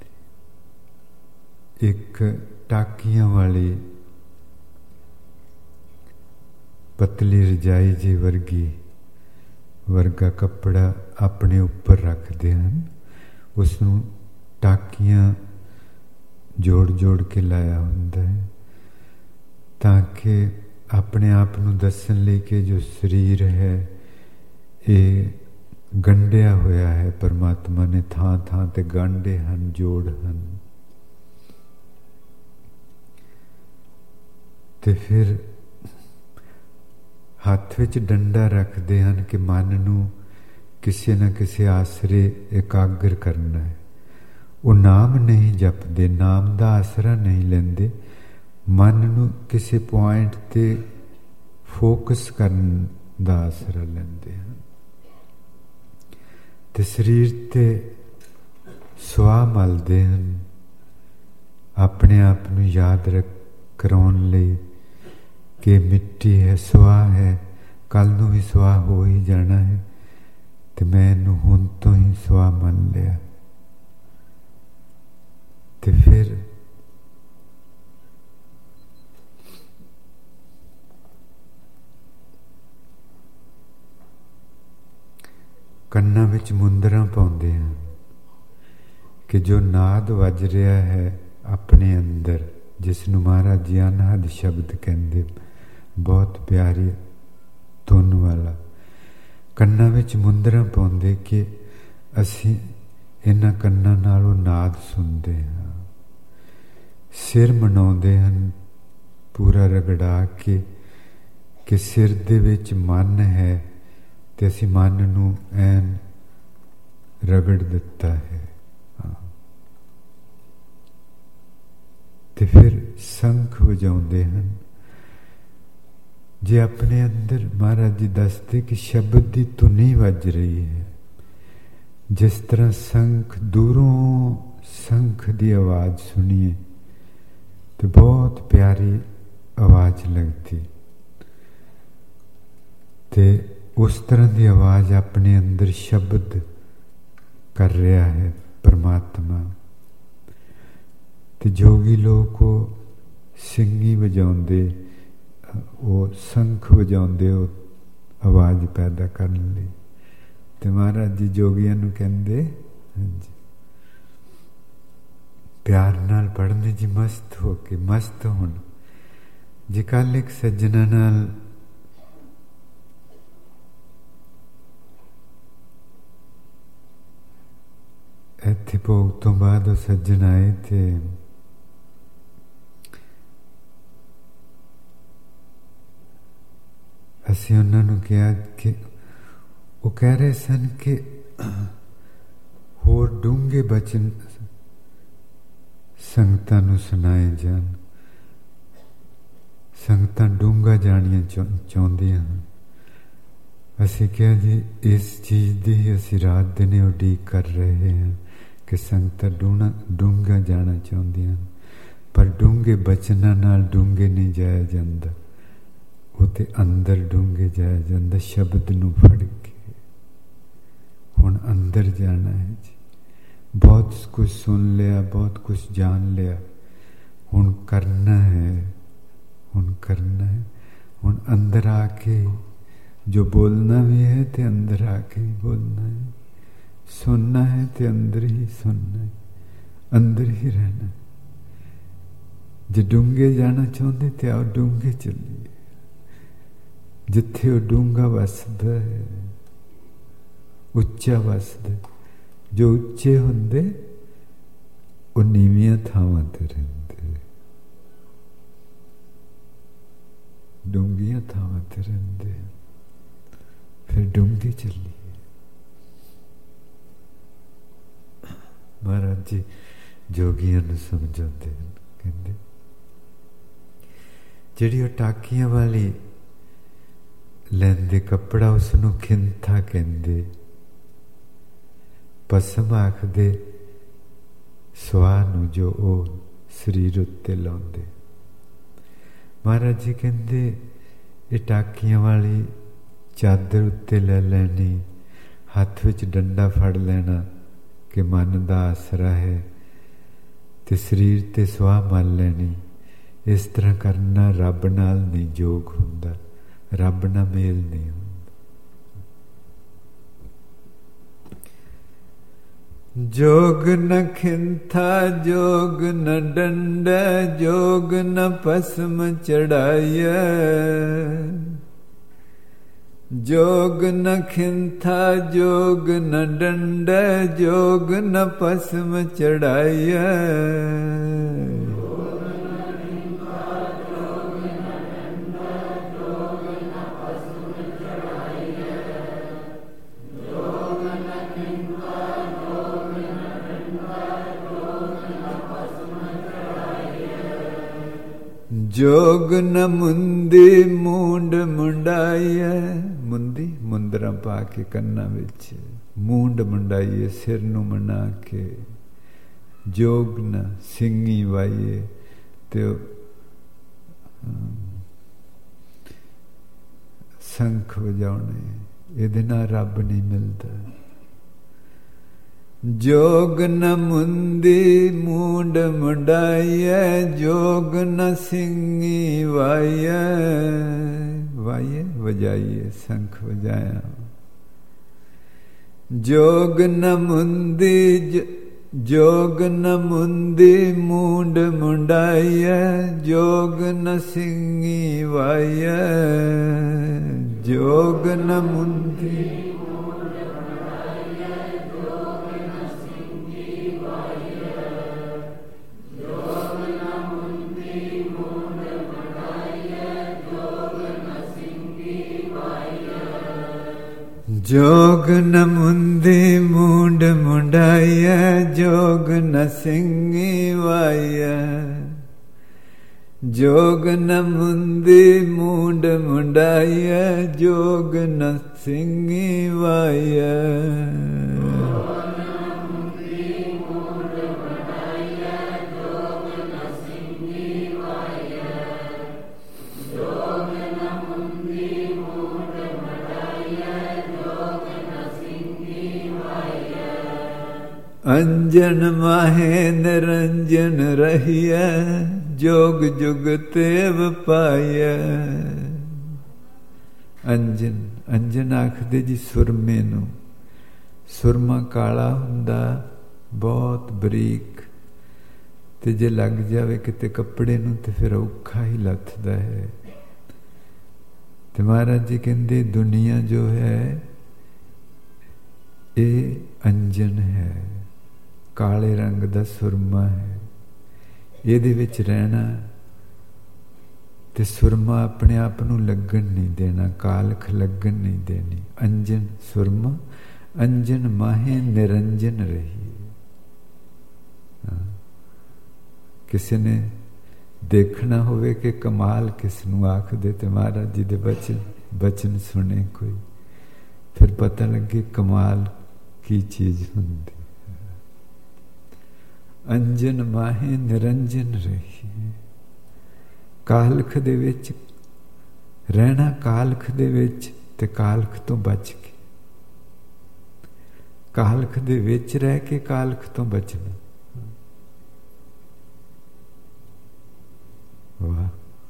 ਇੱਕ ਟਾਕੀਆਂ ਵਾਲੀ ਪਤਲੀ ਰਜਾਈ ਜੀ ਵਰਗਾ ਕੱਪੜਾ ਆਪਣੇ ਉੱਪਰ ਰੱਖਦੇ ਹਨ। ਉਸ ਨੂੰ ਟਾਕੀਆਂ ਜੋੜ ਜੋੜ ਕੇ ਲਾਇਆ ਹੁੰਦਾ ਹੈ ਤਾਂ ਕਿ ਆਪਣੇ ਆਪ ਨੂੰ ਦੱਸਣ ਲਈ ਕਿ ਜੋ ਸਰੀਰ ਹੈ ਇਹ ਗੰਢਿਆ ਹੋਇਆ ਹੈ। ਪਰਮਾਤਮਾ ਨੇ ਥਾਂ ਥਾਂ ਤੇ ਗਾਂਢੇ ਹਨ, ਜੋੜ ਹਨ। ਤੇ ਫਿਰ ਹੱਥ ਵਿੱਚ ਡੰਡਾ ਰੱਖਦੇ ਹਨ ਕਿ ਮਨ ਨੂੰ ਕਿਸੇ ਨਾ ਕਿਸੇ ਆਸਰੇ ਇਕਾਗਰ ਕਰਨਾ ਹੈ। ਉਹ ਨਾਮ ਨਹੀਂ ਜਪਦੇ, ਨਾਮ ਦਾ ਆਸਰਾ ਨਹੀਂ ਲੈਂਦੇ, ਮਨ ਨੂੰ ਕਿਸੇ ਪੁਆਇੰਟ 'ਤੇ ਫੋਕਸ ਕਰਨ ਦਾ ਆਸਰਾ ਲੈਂਦੇ ਹਨ। ਤੇ ਸਰੀਰ 'ਤੇ ਸੁਆਹ ਮਲਦੇ ਹਨ ਆਪਣੇ ਆਪ ਨੂੰ ਯਾਦ ਕਰਾਉਣ ਲਈ ਕਿ ਮਿੱਟੀ ਹੈ, ਸੁਆਹ ਹੈ, ਕੱਲ੍ਹ ਨੂੰ ਵੀ ਸੁਆਹ ਹੋ ਹੀ ਜਾਣਾ ਹੈ ਤੇ ਮੈਂ ਇਹਨੂੰ ਹੁਣ ਤੋਂ ਹੀ ਸੁਆਹ ਮੰਨ ਲਿਆ। ਤੇ ਫਿਰ ਕੰਨਾਂ ਵਿੱਚ ਮੁੰਦਰਾਂ ਪਾਉਂਦੇ ਹਨ ਕਿ ਜੋ ਨਾਦ ਵੱਜ ਰਿਹਾ ਹੈ ਆਪਣੇ ਅੰਦਰ, ਜਿਸ ਨੂੰ ਮਹਾਰਾਜ ਜੀ ਅਨਹਦ ਸ਼ਬਦ ਕਹਿੰਦੇ, ਬਹੁਤ ਪਿਆਰੀ ਧੁਨ ਵਾਲਾ, ਕੰਨਾਂ ਵਿੱਚ ਮੁੰਦਰਾਂ ਪਾਉਂਦੇ ਕਿ ਅਸੀਂ ਇਹਨਾਂ ਕੰਨਾਂ ਨਾਲ ਉਹ ਨਾਦ ਸੁਣਦੇ ਹਾਂ। ਸਿਰ ਮਨਾਉਂਦੇ ਹਨ ਪੂਰਾ ਰਗੜਾ ਕੇ ਕਿ ਸਿਰ ਦੇ ਵਿੱਚ ਮਨ ਹੈ ਤੇ ਅਸੀਂ ਮਨ ਨੂੰ ਐਨ ਰਗੜ ਦਿੱਤਾ ਹੈ। ਤੇ ਫਿਰ ਸ਼ੰਖ ਵਜਾਉਂਦੇ ਹਨ। ਜੇ ਆਪਣੇ ਅੰਦਰ ਮਹਾਰਾਜ ਜੀ ਦੱਸਦੇ ਕਿ ਸ਼ਬਦ ਦੀ ਧੁਨੀ ਵੱਜ ਰਹੀ ਹੈ, ਜਿਸ ਤਰ੍ਹਾਂ ਸ਼ੰਖ ਦੂਰੋਂ ਸ਼ੰਖ ਦੀ ਆਵਾਜ਼ ਸੁਣੀਏ ਤੇ ਬਹੁਤ ਪਿਆਰੀ ਆਵਾਜ਼ ਲੱਗਦੀ, ਤੇ ਉਸ ਤਰ੍ਹਾਂ ਦੀ ਆਵਾਜ਼ ਆਪਣੇ ਅੰਦਰ ਸ਼ਬਦ ਕਰ ਰਿਹਾ ਹੈ ਪਰਮਾਤਮਾ। ਤੇ ਜੋਗੀ ਲੋਕ ਉਹ ਸਿੰਘੀ ਵਜਾਉਂਦੇ, ਉਹ ਸ਼ੰਖ ਵਜਾਉਂਦੇ ਉਹ ਆਵਾਜ਼ ਪੈਦਾ ਕਰਨ ਲਈ। ਤੇ ਮਹਾਰਾਜ ਜੀ ਜੋਗੀਆਂ ਨੂੰ ਕਹਿੰਦੇ, ਹਾਂਜੀ ਪਿਆਰ ਨਾਲ ਪੜ੍ਹਨੇ ਜੀ, ਮਸਤ ਹੋ ਕੇ, ਮਸਤ ਹੋਣ ਜੀ। ਕੱਲ੍ਹ ਇੱਕ ਸੱਜਣਾ ਨਾਲ ਇੱਥੇ ਭੋਗ ਤੋਂ ਬਾਅਦ ਉਹ ਸੱਜਣ ਆਏ ਤੇ ਅਸੀਂ ਉਹਨਾਂ ਨੂੰ ਕਿਹਾ ਕਿ ਉਹ ਕਹਿ ਰਹੇ ਸਨ ਕਿ ਹੋਰ ਡੂੰਘੇ ਬਚਨ ਸੰਗਤਾਂ ਨੂੰ ਸੁਣਾਏ ਜਾਣ। ਸੰਗਤਾਂ ਡੂੰਘਾ ਜਾਣੀਆਂ ਚਾਹੁੰਦੀਆਂ ਹਨ। ਅਸੀਂ ਕਿਹਾ ਜੀ ਇਸ ਚੀਜ਼ ਦੀ ਹੀ ਅਸੀਂ ਰਾਤ ਦਿਨ ਉਡੀਕ ਕਰ ਰਹੇ ਹਾਂ ਕਿ ਸੰਗਤਾਂ ਡੂੰਘਾ ਜਾਣਾ ਚਾਹੁੰਦੀਆਂ ਹਨ, ਪਰ ਡੂੰਘੇ ਬਚਨਾਂ ਨਾਲ ਡੂੰਘੇ ਨਹੀਂ ਜਾਇਆ ਜਾਂਦਾ, ਉਹ ਤੇ ਅੰਦਰ ਡੂੰਘੇ ਜਾਇਆ ਜਾਂਦਾ ਸ਼ਬਦ ਨੂੰ ਫੜ ਕੇ। ਹੁਣ ਅੰਦਰ ਜਾਣਾ ਹੈ ਜੀ। ਬਹੁਤ ਕੁਛ ਸੁਣ ਲਿਆ, ਬਹੁਤ ਕੁਛ ਜਾਣ ਲਿਆ, ਹੁਣ ਕਰਨਾ ਹੈ, ਹੁਣ ਕਰਨਾ ਹੈ। ਹੁਣ ਅੰਦਰ ਆ ਕੇ ਜੋ ਬੋਲਣਾ ਵੀ ਹੈ ਤੇ ਅੰਦਰ ਆ ਕੇ ਹੀ ਬੋਲਣਾ ਹੈ, ਸੁਣਨਾ ਹੈ ਤੇ ਅੰਦਰ ਹੀ ਸੁਣਨਾ ਹੈ, ਅੰਦਰ ਹੀ ਰਹਿਣਾ। ਜੇ ਡੂੰਘੇ ਜਾਣਾ ਚਾਹੁੰਦੇ ਤੇ ਆਓ ਡੂੰਘੇ ਚੱਲੀਏ, ਜਿੱਥੇ ਉਹ ਡੂੰਘਾ ਵਸਦਾ ਹੈ, ਉੱਚਾ ਵਸਦਾ। ਜੋ ਉੱਚੇ ਹੁੰਦੇ ਉਹ ਨੀਵੀਆਂ ਥਾਵਾਂ ਤੇ ਰਹਿੰਦੇ, ਡੂੰਘੀਆਂ ਥਾਵਾਂ ਤੇ ਰਹਿੰਦੇ। ਫਿਰ ਡੂੰਘੇ ਚੱਲੀਏ। ਮਹਾਰਾਜ ਜੀ ਜੋਗੀਆਂ ਨੂੰ ਸਮਝਾਉਂਦੇ ਹਨ, ਕਹਿੰਦੇ ਜਿਹੜੀ ਉਹ ਟਾਕੀਆਂ ਵਾਲੀ ਲੈਂਦੇ ਕੱਪੜਾ, ਉਸਨੂੰ ਖਿੰਥਾ ਕਹਿੰਦੇ। ਪਸਮ ਆਖਦੇ ਸੁਆਹ ਨੂੰ ਜੋ ਉਹ ਸਰੀਰ ਉੱਤੇ ਲਾਉਂਦੇ। ਮਹਾਰਾਜ ਜੀ ਕਹਿੰਦੇ ਇਹ ਟਾਕੀਆਂ ਵਾਲੀ ਚਾਦਰ ਉੱਤੇ ਲੈ ਲੈਣੀ, ਹੱਥ ਵਿੱਚ ਡੰਡਾ ਫੜ ਲੈਣਾ ਕਿ ਮਨ ਦਾ ਆਸਰਾ ਹੈ, ਤੇ ਸਰੀਰ ਤੇ ਸੁਆਹ ਮਲ ਲੈਣੀ। ਇਸ ਤਰ੍ਹਾਂ ਕਰਨਾ ਰੱਬ ਨਾਲ ਨਹੀਂ ਜੋਗ ਹੁੰਦਾ, ਰੱਬ ਨਾਲ ਮੇਲ ਨਹੀਂ ਹੁੰਦਾ। ਜੋਗ ਨ ਖਿੰਥਾ ਜੋਗ ਨ ਡੰਡਾ, ਜੋਗ ਨ ਭਸਮ ਚੜਾਈਐ। ਜੋਗ ਨ ਖਿੰਥਾ ਜੋਗ ਨ ਡੰਡਾ, ਜੋਗ ਨ ਭਸਮ ਚੜਾਈਐ। ਜੋਗ ਨ ਮੁੰਦੀ ਮੂੰਡ ਮੁੰਡਾਈਐ। ਮੁੰਦੀ ਮੁੰਦਰਾਂ ਪਾ ਕੇ ਕੰਨਾਂ ਵਿੱਚ, ਮੂੰਡ ਮੁੰਡਾਈਏ ਸਿਰ ਨੂੰ ਮਨਾ ਕੇ। ਜੋਗ ਨ ਸਿੰਘੀ ਵਾਈਏ, ਤੇ ਸੰਖ ਵਜਾਉਣੇ, ਇਹਦੇ ਨਾਲ ਰੱਬ ਨਹੀਂ ਮਿਲਦਾ। ਜੋਗ ਨ ਮੁੰਦੀ ਮੂੰਡ ਮੁੰਡਾਈਐ, ਜੋਗ ਨ ਸਿੰਘੀ ਵਾਈਐ। ਵਾਈਏ ਵਜਾਈਏ, ਸੰਖ ਵਜਾਇਆ। ਜੋਗ ਨ ਮੁੰਦੀ, ਜੋਗ ਨ ਮੁੰਦੀ ਮੂੰਡ ਮੁੰਡਾਈਐ, ਜੋਗ ਨ ਸਿੰਘੀ ਵਾਈਐ। ਜੋਗ ਨ ਮੁੰਦੀ ਜੋਗ ਨ ਮੁੰਦੀ ਮੂੰਡ ਮੁੰਡਾਈਐ, ਜੋਗ ਨ ਸਿੰਘੀ ਵਾਈਐ। ਜੋਗ ਨ ਮੁੰਦੀ ਮੂੰਡ ਮੁੰਡਾਈਐ, ਜੋਗ ਨ ਸਿੰਘੀ ਵਾਈਐ। ਅੰਜਨ ਮਾਹੇ ਨਿਰੰਜਨ ਰਹੀਐ, ਜੋਗ ਜੁਗ ਤੇਵ ਪਾਈਐ। ਅੰਜਨ, ਅੰਜਨ ਆਖਦੇ ਜੀ ਸੁਰਮੇ ਨੂੰ। ਸੁਰਮਾ ਕਾਲਾ ਹੁੰਦਾ, ਬਹੁਤ ਬਰੀਕ, ਤੇ ਜੇ ਲੱਗ ਜਾਵੇ ਕਿਤੇ ਕੱਪੜੇ ਨੂੰ ਤੇ ਫਿਰ ਔਖਾ ਹੀ ਲੱਥਦਾ ਹੈ। ਤੇ ਮਹਾਰਾਜ ਜੀ ਕਹਿੰਦੇ ਦੁਨੀਆ ਜੋ ਹੈ ਇਹ ਅੰਜਨ ਹੈ, ਕਾਲੇ ਰੰਗ ਦਾ ਸੁਰਮਾ ਹੈ। ਇਹਦੇ ਵਿੱਚ ਰਹਿਣਾ ਤੇ ਸੁਰਮਾ ਆਪਣੇ ਆਪ ਨੂੰ ਲੱਗਣ ਨਹੀਂ ਦੇਣਾ, ਕਾਲਖ ਲੱਗਣ ਨਹੀਂ ਦੇਣੀ। ਅੰਜਨ ਸੁਰਮਾ, ਅੰਜਨ ਮਾਹੇ ਨਿਰੰਜਨ ਰਹੀ। ਕਿਸੇ ਨੇ ਦੇਖਣਾ ਹੋਵੇ ਕਿ ਕਮਾਲ ਕਿਸ ਨੂੰ ਆਖਦੇ, ਤੇ ਮਹਾਰਾਜ ਜੀ ਦੇ ਬਚਨ ਸੁਣੇ ਕੋਈ, ਫਿਰ ਪਤਾ ਲੱਗੇ ਕਮਾਲ ਕੀ ਚੀਜ਼ ਹੁੰਦੀ। ਅੰਜਨ ਮਾਹੇ ਨਿਰੰਜਨ ਰਹੀ। ਕਾਲਖ ਦੇ ਵਿੱਚ ਰਹਿਣਾ, ਕਾਲਖ ਦੇ ਵਿੱਚ, ਤੇ ਕਾਲਖ ਤੋਂ ਬਚ ਕੇ, ਕਾਲਖ ਦੇ ਵਿੱਚ ਰਹਿ ਕੇ ਕਾਲਖ ਤੋਂ ਬਚਣਾ। ਵਾਹ।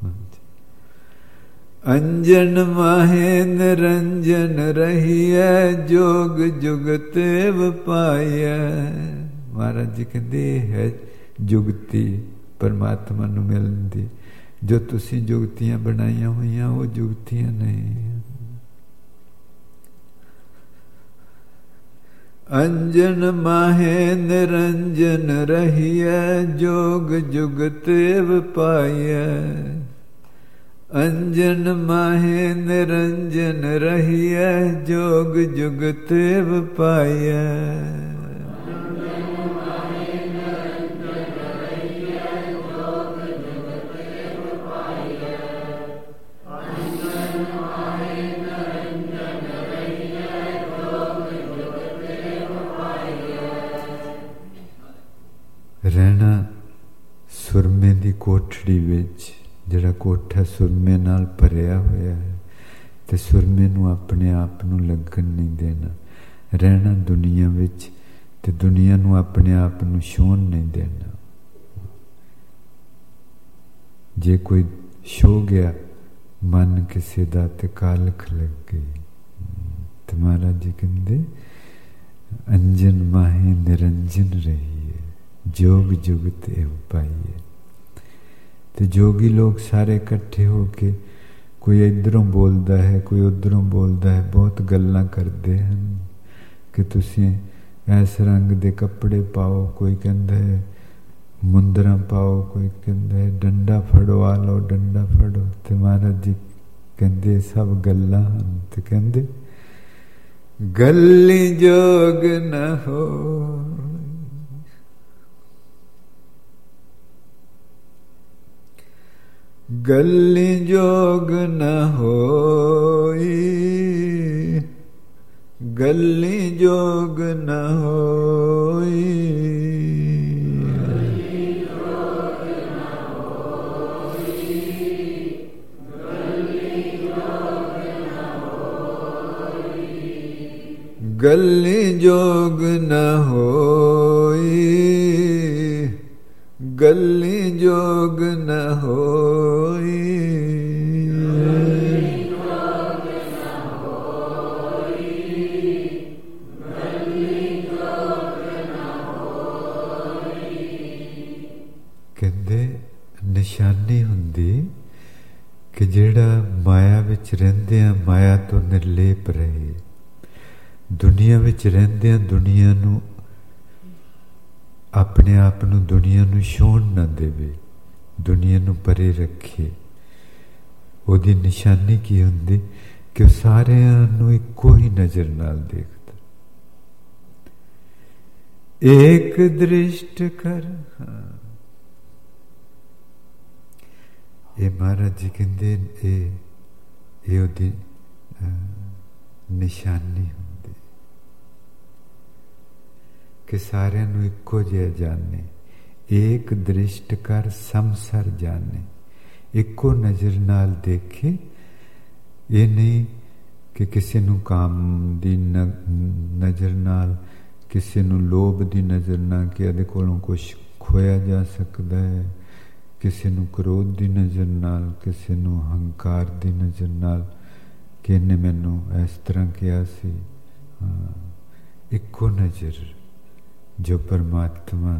ਅੰਜਨ ਮਾਹੇ ਨਿਰੰਜਨ ਰਹੀਐ, ਜੋਗ ਜੁਗ ਤੇਵ ਪਾਈਐ। ਮਹਾਰਾਜ ਜੀ ਕਹਿੰਦੇ ਇਹ ਹੈ ਜੁਗਤੀ ਪਰਮਾਤਮਾ ਨੂੰ ਮਿਲਣ ਦੀ। ਜੋ ਤੁਸੀਂ ਜੁਗਤੀਆਂ ਬਣਾਈਆਂ ਹੋਈਆਂ ਉਹ ਜੁਗਤੀਆਂ ਨਹੀਂ। ਅੰਜਨ ਮਾਹੇ ਨਿਰੰਜਨ ਰਹੀਐ, ਜੋਗ ਜੁਗ ਤੇਵ ਪਾਈਐ। ਅੰਜਨ ਮਾਹੇ ਨਿਰੰਜਨ ਰਹੀਐ, ਜੋਗ ਜੁਗ ਤੇਵ ਪਾਈਐ। कोठड़ी विच जिहड़ा कोठा सुरमे नाल भरिया होया है ते सुरमे नूं अपने आप नूं लगन नहीं देना, रहना दुनिया विच ते दुनिया नूं अपने आप नूं छूहण नहीं देना। जे कोई छो गया मन किसी दा ते कालख लग गई। ते महाराज जी कहंदे अंजन माहे निरंजन रहिए, जोग जुगत एव पाइए। ते जोगी लोग सारे इकट्ठे होके कोई इधरों बोलता है, कोई उधरों बोलता है, बहुत गल्लां करते हैं कि तुसी इस रंग दे कपड़े पाओ, कोई कहता है मुंदरा पाओ, कोई कहता है डंडा फड़ो, आ लो डंडा फड़ो। ते महाराज जी कहते सब गल्लां हन। ते कहते गल्ली जोग न हो, गल्ली जोग न होई, गल्ली जोग न होई, गल्ली जोग न होई, गल्ली जोग न होई, कहंदे निशानी हुंदी कि जिहड़ा माया विच रहिंदियां माया तो निर्लेप रहे, दुनिया विच रहिंदियां दुनिया नूं अपने आप नूं दुनिया नूं छूहण ना देवे, दुनिया नूं परे रखे। ओहदी निशानी की हुंदी कि सारियां नूं इक्को ही नज़र नाल देखदा। एक दृष्ट कर, ये महाराज जी कहंदे ये ओहदी निशानी हुंदी कि सारियां नूं इक्को जिहा जाने। एक दृष्ट कर समसर जाने, इक्को नज़र नाल देखे। ये नहीं कि किसी नूं काम दी नज़र नाल, किसी नूं लोभ दी नज़र नाल कि इहदे कोलों कुछ खोया जा सकदा है, किसी नूं क्रोध दी नज़र नाल, किसी नूं हंकार दी नज़र नाल कि इन्हें मैनू इस तरह किया सी। हाँ, इक्को नज़र जो परमात्मा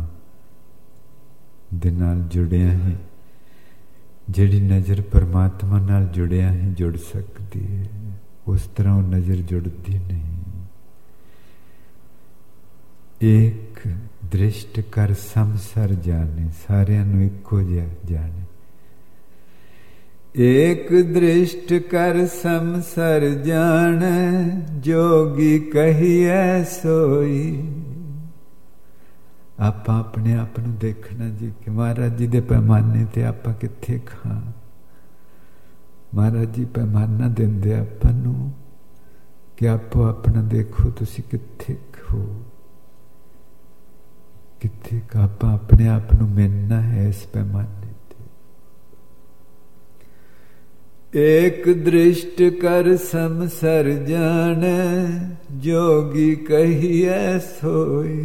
दे नाल जुड़िया है, जिहड़ी नज़र परमात्मा नाल जुड़िया है जुड़ सकती है, उस तरह वो नज़र जुड़ती नहीं। एक दृष्ट कर समसर जाने, सारियां नूं इक्को जिहा जाने। एक दृष्ट कर समसर जान, जोगी कहिए सोई। आपां अपने आप नूं देखना जी कि महाराज जी दे पैमाने ते आपां कित्थे खां। महाराज जी पैमाना देंदे आपां नूं कि आपो अपना देखो तुसी कित्थे हो, कित्थे आपां अपने आप नूं मिलना है इस पैमाने ते। एक दृष्ट कर समसर जान, जोगी कहिए सोई।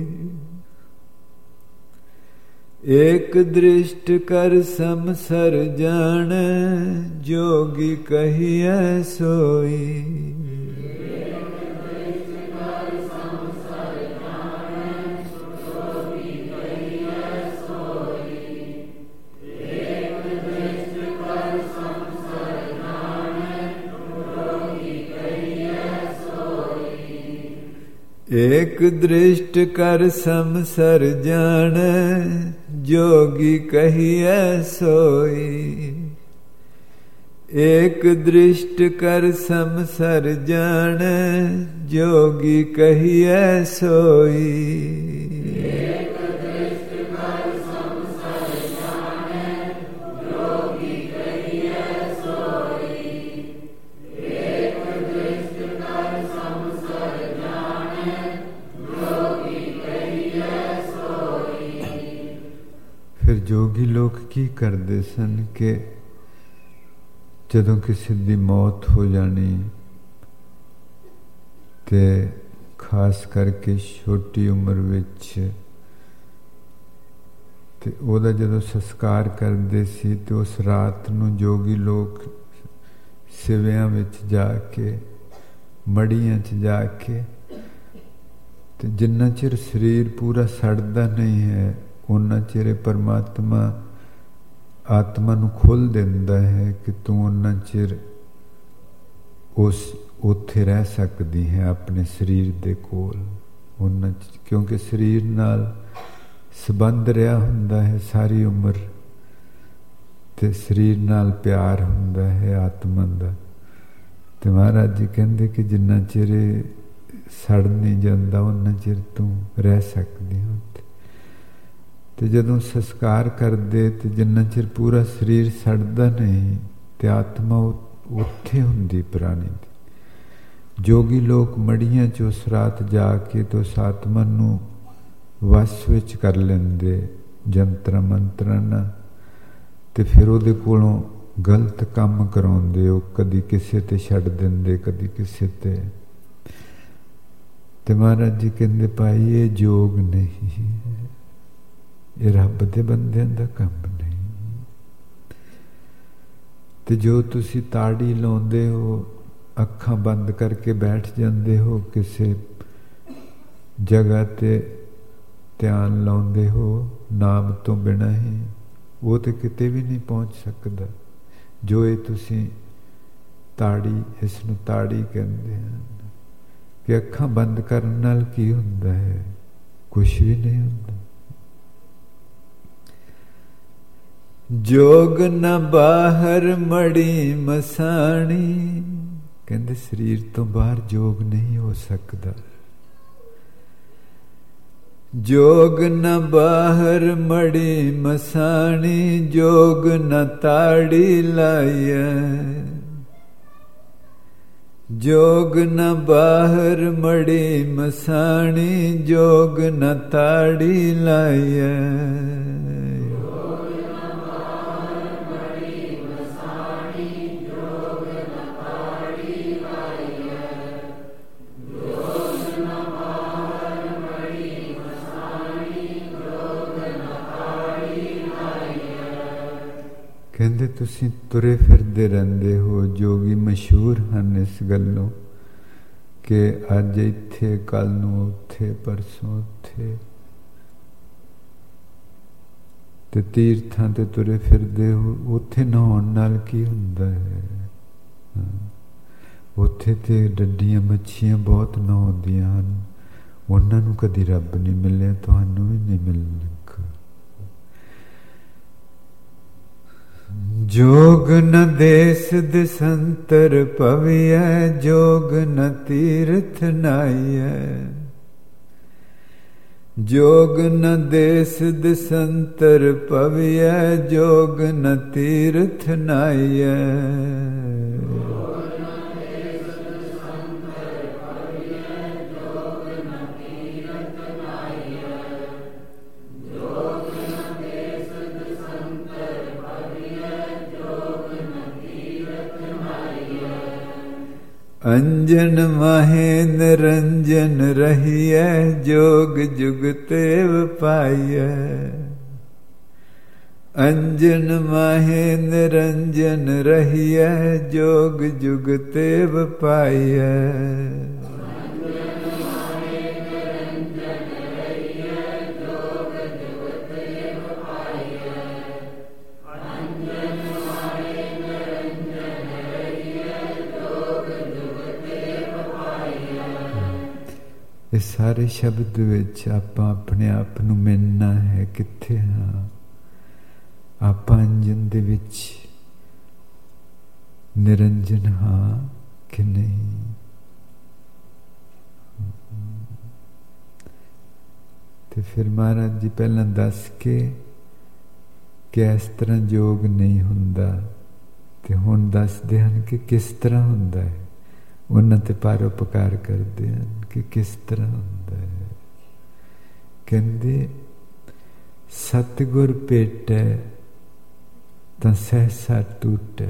एक दृष्ट कर समसर जान, जोगी कहिए सोई। एक दृष्ट कर समसर जान, जोगी कहिए सोई। एक दृष्ट कर समसर जान, जोगी कहिए सोई। फिर जोगी लोग ਕੀ ਕਰਦੇ ਸਨ ਕਿ ਜਦੋਂ ਕਿਸੇ ਦੀ ਮੌਤ ਹੋ ਜਾਣੀ ਤੇ ਖਾਸ ਕਰਕੇ ਛੋਟੀ ਉਮਰ ਵਿੱਚ, ਤੇ ਉਹਦਾ ਜਦੋਂ ਸੰਸਕਾਰ ਕਰਦੇ ਸੀ ਤੇ ਉਸ ਰਾਤ ਨੂੰ ਜੋਗੀ ਲੋਕ ਸਿਵਿਆਂ ਵਿੱਚ ਜਾ ਕੇ, ਮੜੀਆਂ 'ਚ ਜਾ ਕੇ, ਤੇ ਜਿੰਨਾ ਚਿਰ ਸਰੀਰ ਪੂਰਾ ਸੜਦਾ ਨਹੀਂ ਹੈ ਉਹਨਾਂ ਚਿਰ ਪਰਮਾਤਮਾ ਆਤਮਾ ਨੂੰ ਖੋਲ੍ਹ ਦਿੰਦਾ ਹੈ ਕਿ ਤੂੰ ਉਹਨਾਂ ਚਿਰ ਉੱਥੇ ਰਹਿ ਸਕਦੀ ਹੈ ਆਪਣੇ ਸਰੀਰ ਦੇ ਕੋਲ। ਉਹਨਾਂ ਕਿਉਂਕਿ ਸਰੀਰ ਨਾਲ ਸੰਬੰਧ ਰਿਹਾ ਹੁੰਦਾ ਹੈ ਸਾਰੀ ਉਮਰ, ਤੇ ਸਰੀਰ ਨਾਲ ਪਿਆਰ ਹੁੰਦਾ ਹੈ ਆਤਮਾ ਦਾ। ਤੇ ਮਹਾਰਾਜ ਜੀ ਕਹਿੰਦੇ ਕਿ ਜਿੰਨਾ ਚਿਰ ਸੜ ਨਹੀਂ ਜਾਂਦਾ ਉਹਨਾਂ ਚਿਰ ਤੂੰ ਰਹਿ ਸਕਦੀ ਹੋ। ਤੇ ਜਦੋਂ ਸੰਸਕਾਰ ਕਰਦੇ ਤੇ ਜਿੰਨਾ ਚਿਰ ਪੂਰਾ ਸਰੀਰ ਸੜਦਾ ਨਹੀਂ ਤੇ ਆਤਮਾ ਉੱਥੇ ਹੁੰਦੀ ਪ੍ਰਾਣੀ ਦੀ। ਜੋਗੀ ਲੋਕ ਮੜੀਆਂ 'ਚ ਉਸ ਰਾਤ ਜਾ ਕੇ ਤੇ ਉਸ ਆਤਮਾ ਨੂੰ ਵਸ ਵਿੱਚ ਕਰ ਲੈਂਦੇ ਜੰਤਰਾਂ ਮੰਤਰਾਂ ਨਾਲ, ਤੇ ਫਿਰ ਉਹਦੇ ਕੋਲੋਂ ਗਲਤ ਕੰਮ ਕਰਾਉਂਦੇ। ਉਹ ਕਦੀ ਕਿਸੇ ਤੇ ਛੱਡ ਦਿੰਦੇ, ਕਦੀ ਕਿਸੇ ਤੇ। ਤੇ ਮਹਾਰਾਜ ਜੀ ਕਹਿੰਦੇ ਭਾਈ ਇਹ ਜੋਗ ਨਹੀਂ ਹੈ, ਇਹ ਰੱਬ ਦੇ ਬੰਦਿਆਂ ਦਾ ਕੰਮ ਨਹੀਂ। ਤੇ ਜੋ ਤੁਸੀਂ ਤਾੜੀ ਲਾਉਂਦੇ ਹੋ, ਅੱਖਾਂ ਬੰਦ ਕਰਕੇ ਬੈਠ ਜਾਂਦੇ ਹੋ ਕਿਸੇ ਜਗ੍ਹਾ ਤੇ, ਧਿਆਨ ਲਾਉਂਦੇ ਹੋ ਨਾਮ ਤੋਂ ਬਿਨਾਂ ਹੀ, ਉਹ ਤੇ ਕਿਤੇ ਵੀ ਨਹੀਂ ਪਹੁੰਚ ਸਕਦਾ। ਜੋ ਇਹ ਤੁਸੀਂ ਤਾੜੀ, ਇਸ ਨੂੰ ਤਾੜੀ ਕਹਿੰਦੇ ਹਨ ਕਿ ਅੱਖਾਂ ਬੰਦ ਕਰਨ ਨਾਲ ਕੀ ਹੁੰਦਾ ਹੈ? ਕੁਛ ਵੀ ਨਹੀਂ ਹੁੰਦਾ। ਜੋਗ ਨ ਬਾਹਰ ਮੜੀ ਮਸਾਣੀ, ਕਹਿੰਦੇ ਸਰੀਰ ਤੋਂ ਬਾਹਰ ਜੋਗ ਨਹੀਂ ਹੋ ਸਕਦਾ। ਜੋਗ ਨ ਬਾਹਰ ਮੜੀ ਮਸਾਣੀ, ਜੋਗ ਨ ਤਾੜੀ ਲਾਈਐ। ਜੋਗ ਨ ਬਾਹਰ ਮੜੀ ਮਸਾਣੀ, ਜੋਗ ਨ ਤਾੜੀ ਲਾਈਐ। ਕਹਿੰਦੇ ਤੁਸੀਂ ਤੁਰੇ ਫਿਰਦੇ ਰਹਿੰਦੇ ਹੋ। ਜੋਗੀ ਮਸ਼ਹੂਰ ਹਨ ਇਸ ਗੱਲੋਂ ਕਿ ਅੱਜ ਇੱਥੇ, ਕੱਲ੍ਹ ਨੂੰ ਉੱਥੇ, ਪਰਸੋਂ ਉੱਥੇ, ਤੇ ਤੀਰਥਾਂ ਤੇ ਤੁਰੇ ਫਿਰਦੇ ਹੋ। ਉੱਥੇ ਨਹਾਉਣ ਨਾਲ ਕੀ ਹੁੰਦਾ ਹੈ? ਉੱਥੇ ਤੇ ਡੱਡੀਆਂ ਮੱਛੀਆਂ ਬਹੁਤ ਨਹਾਉਂਦੀਆਂ ਹਨ, ਉਹਨਾਂ ਨੂੰ ਕਦੀ ਰੱਬ ਨਹੀਂ ਮਿਲਿਆ, ਤੁਹਾਨੂੰ ਵੀ ਨਹੀਂ ਮਿਲੇਗਾ। ਜੋਗ ਨ ਦੇਸ ਦਿਸੰਤਰ ਪਵਿਐ, ਜੋਗ ਨ ਤੀਰਥ ਨਾਈਐ। ਜੋਗ ਨ ਦੇਸ ਦਿਸੰਤਰ ਪਵਿਐ, ਜੋਗ ਨ ਤੀਰਥ ਨਾਈਐ। ਅੰਜਨ ਮਾਹੇ ਨਿਰੰਜਨ ਰਹੀਐ, ਜੋਗ ਜੁਗ ਤੇਵ ਪਾਈਐ। ਅੰਜਨ ਮਾਹੇ ਨਿਰੰਜਨ ਰਹੀਐ, ਜੋਗ ਜੁਗ ਤੇਵ ਪਾਈਐ। ਇਸ ਸਾਰੇ ਸ਼ਬਦ ਵਿੱਚ ਆਪਾਂ ਆਪਣੇ ਆਪ ਨੂੰ ਮਿਲਣਾ ਹੈ। ਕਿੱਥੇ ਹਾਂ ਆਪਾਂ? ਅੰਜਨ ਦੇ ਵਿੱਚ ਨਿਰੰਜਨ ਹਾਂ ਕਿ ਨਹੀਂ? ਤੇ ਫਿਰ ਮਹਾਰਾਜ ਜੀ ਪਹਿਲਾਂ ਦੱਸ ਕੇ ਕਿ ਇਸ ਤਰ੍ਹਾਂ ਯੋਗ ਨਹੀਂ ਹੁੰਦਾ, ਤੇ ਹੁਣ ਦੱਸਦੇ ਹਨ ਕਿ ਕਿਸ ਤਰ੍ਹਾਂ ਹੁੰਦਾ ਹੈ। ਉਹਨਾਂ ਤੇ ਪਰਉਪਕਾਰ ਕਰਦੇ ਹਨ ਕਿ ਕਿਸ ਤਰ੍ਹਾਂ ਹੁੰਦਾ ਹੈ। ਕਹਿੰਦੇ ਸਤਿਗੁਰ ਭੇਟੈ ਤਾਂ ਸਹਿਸਾ ਟੁੱਟੇ।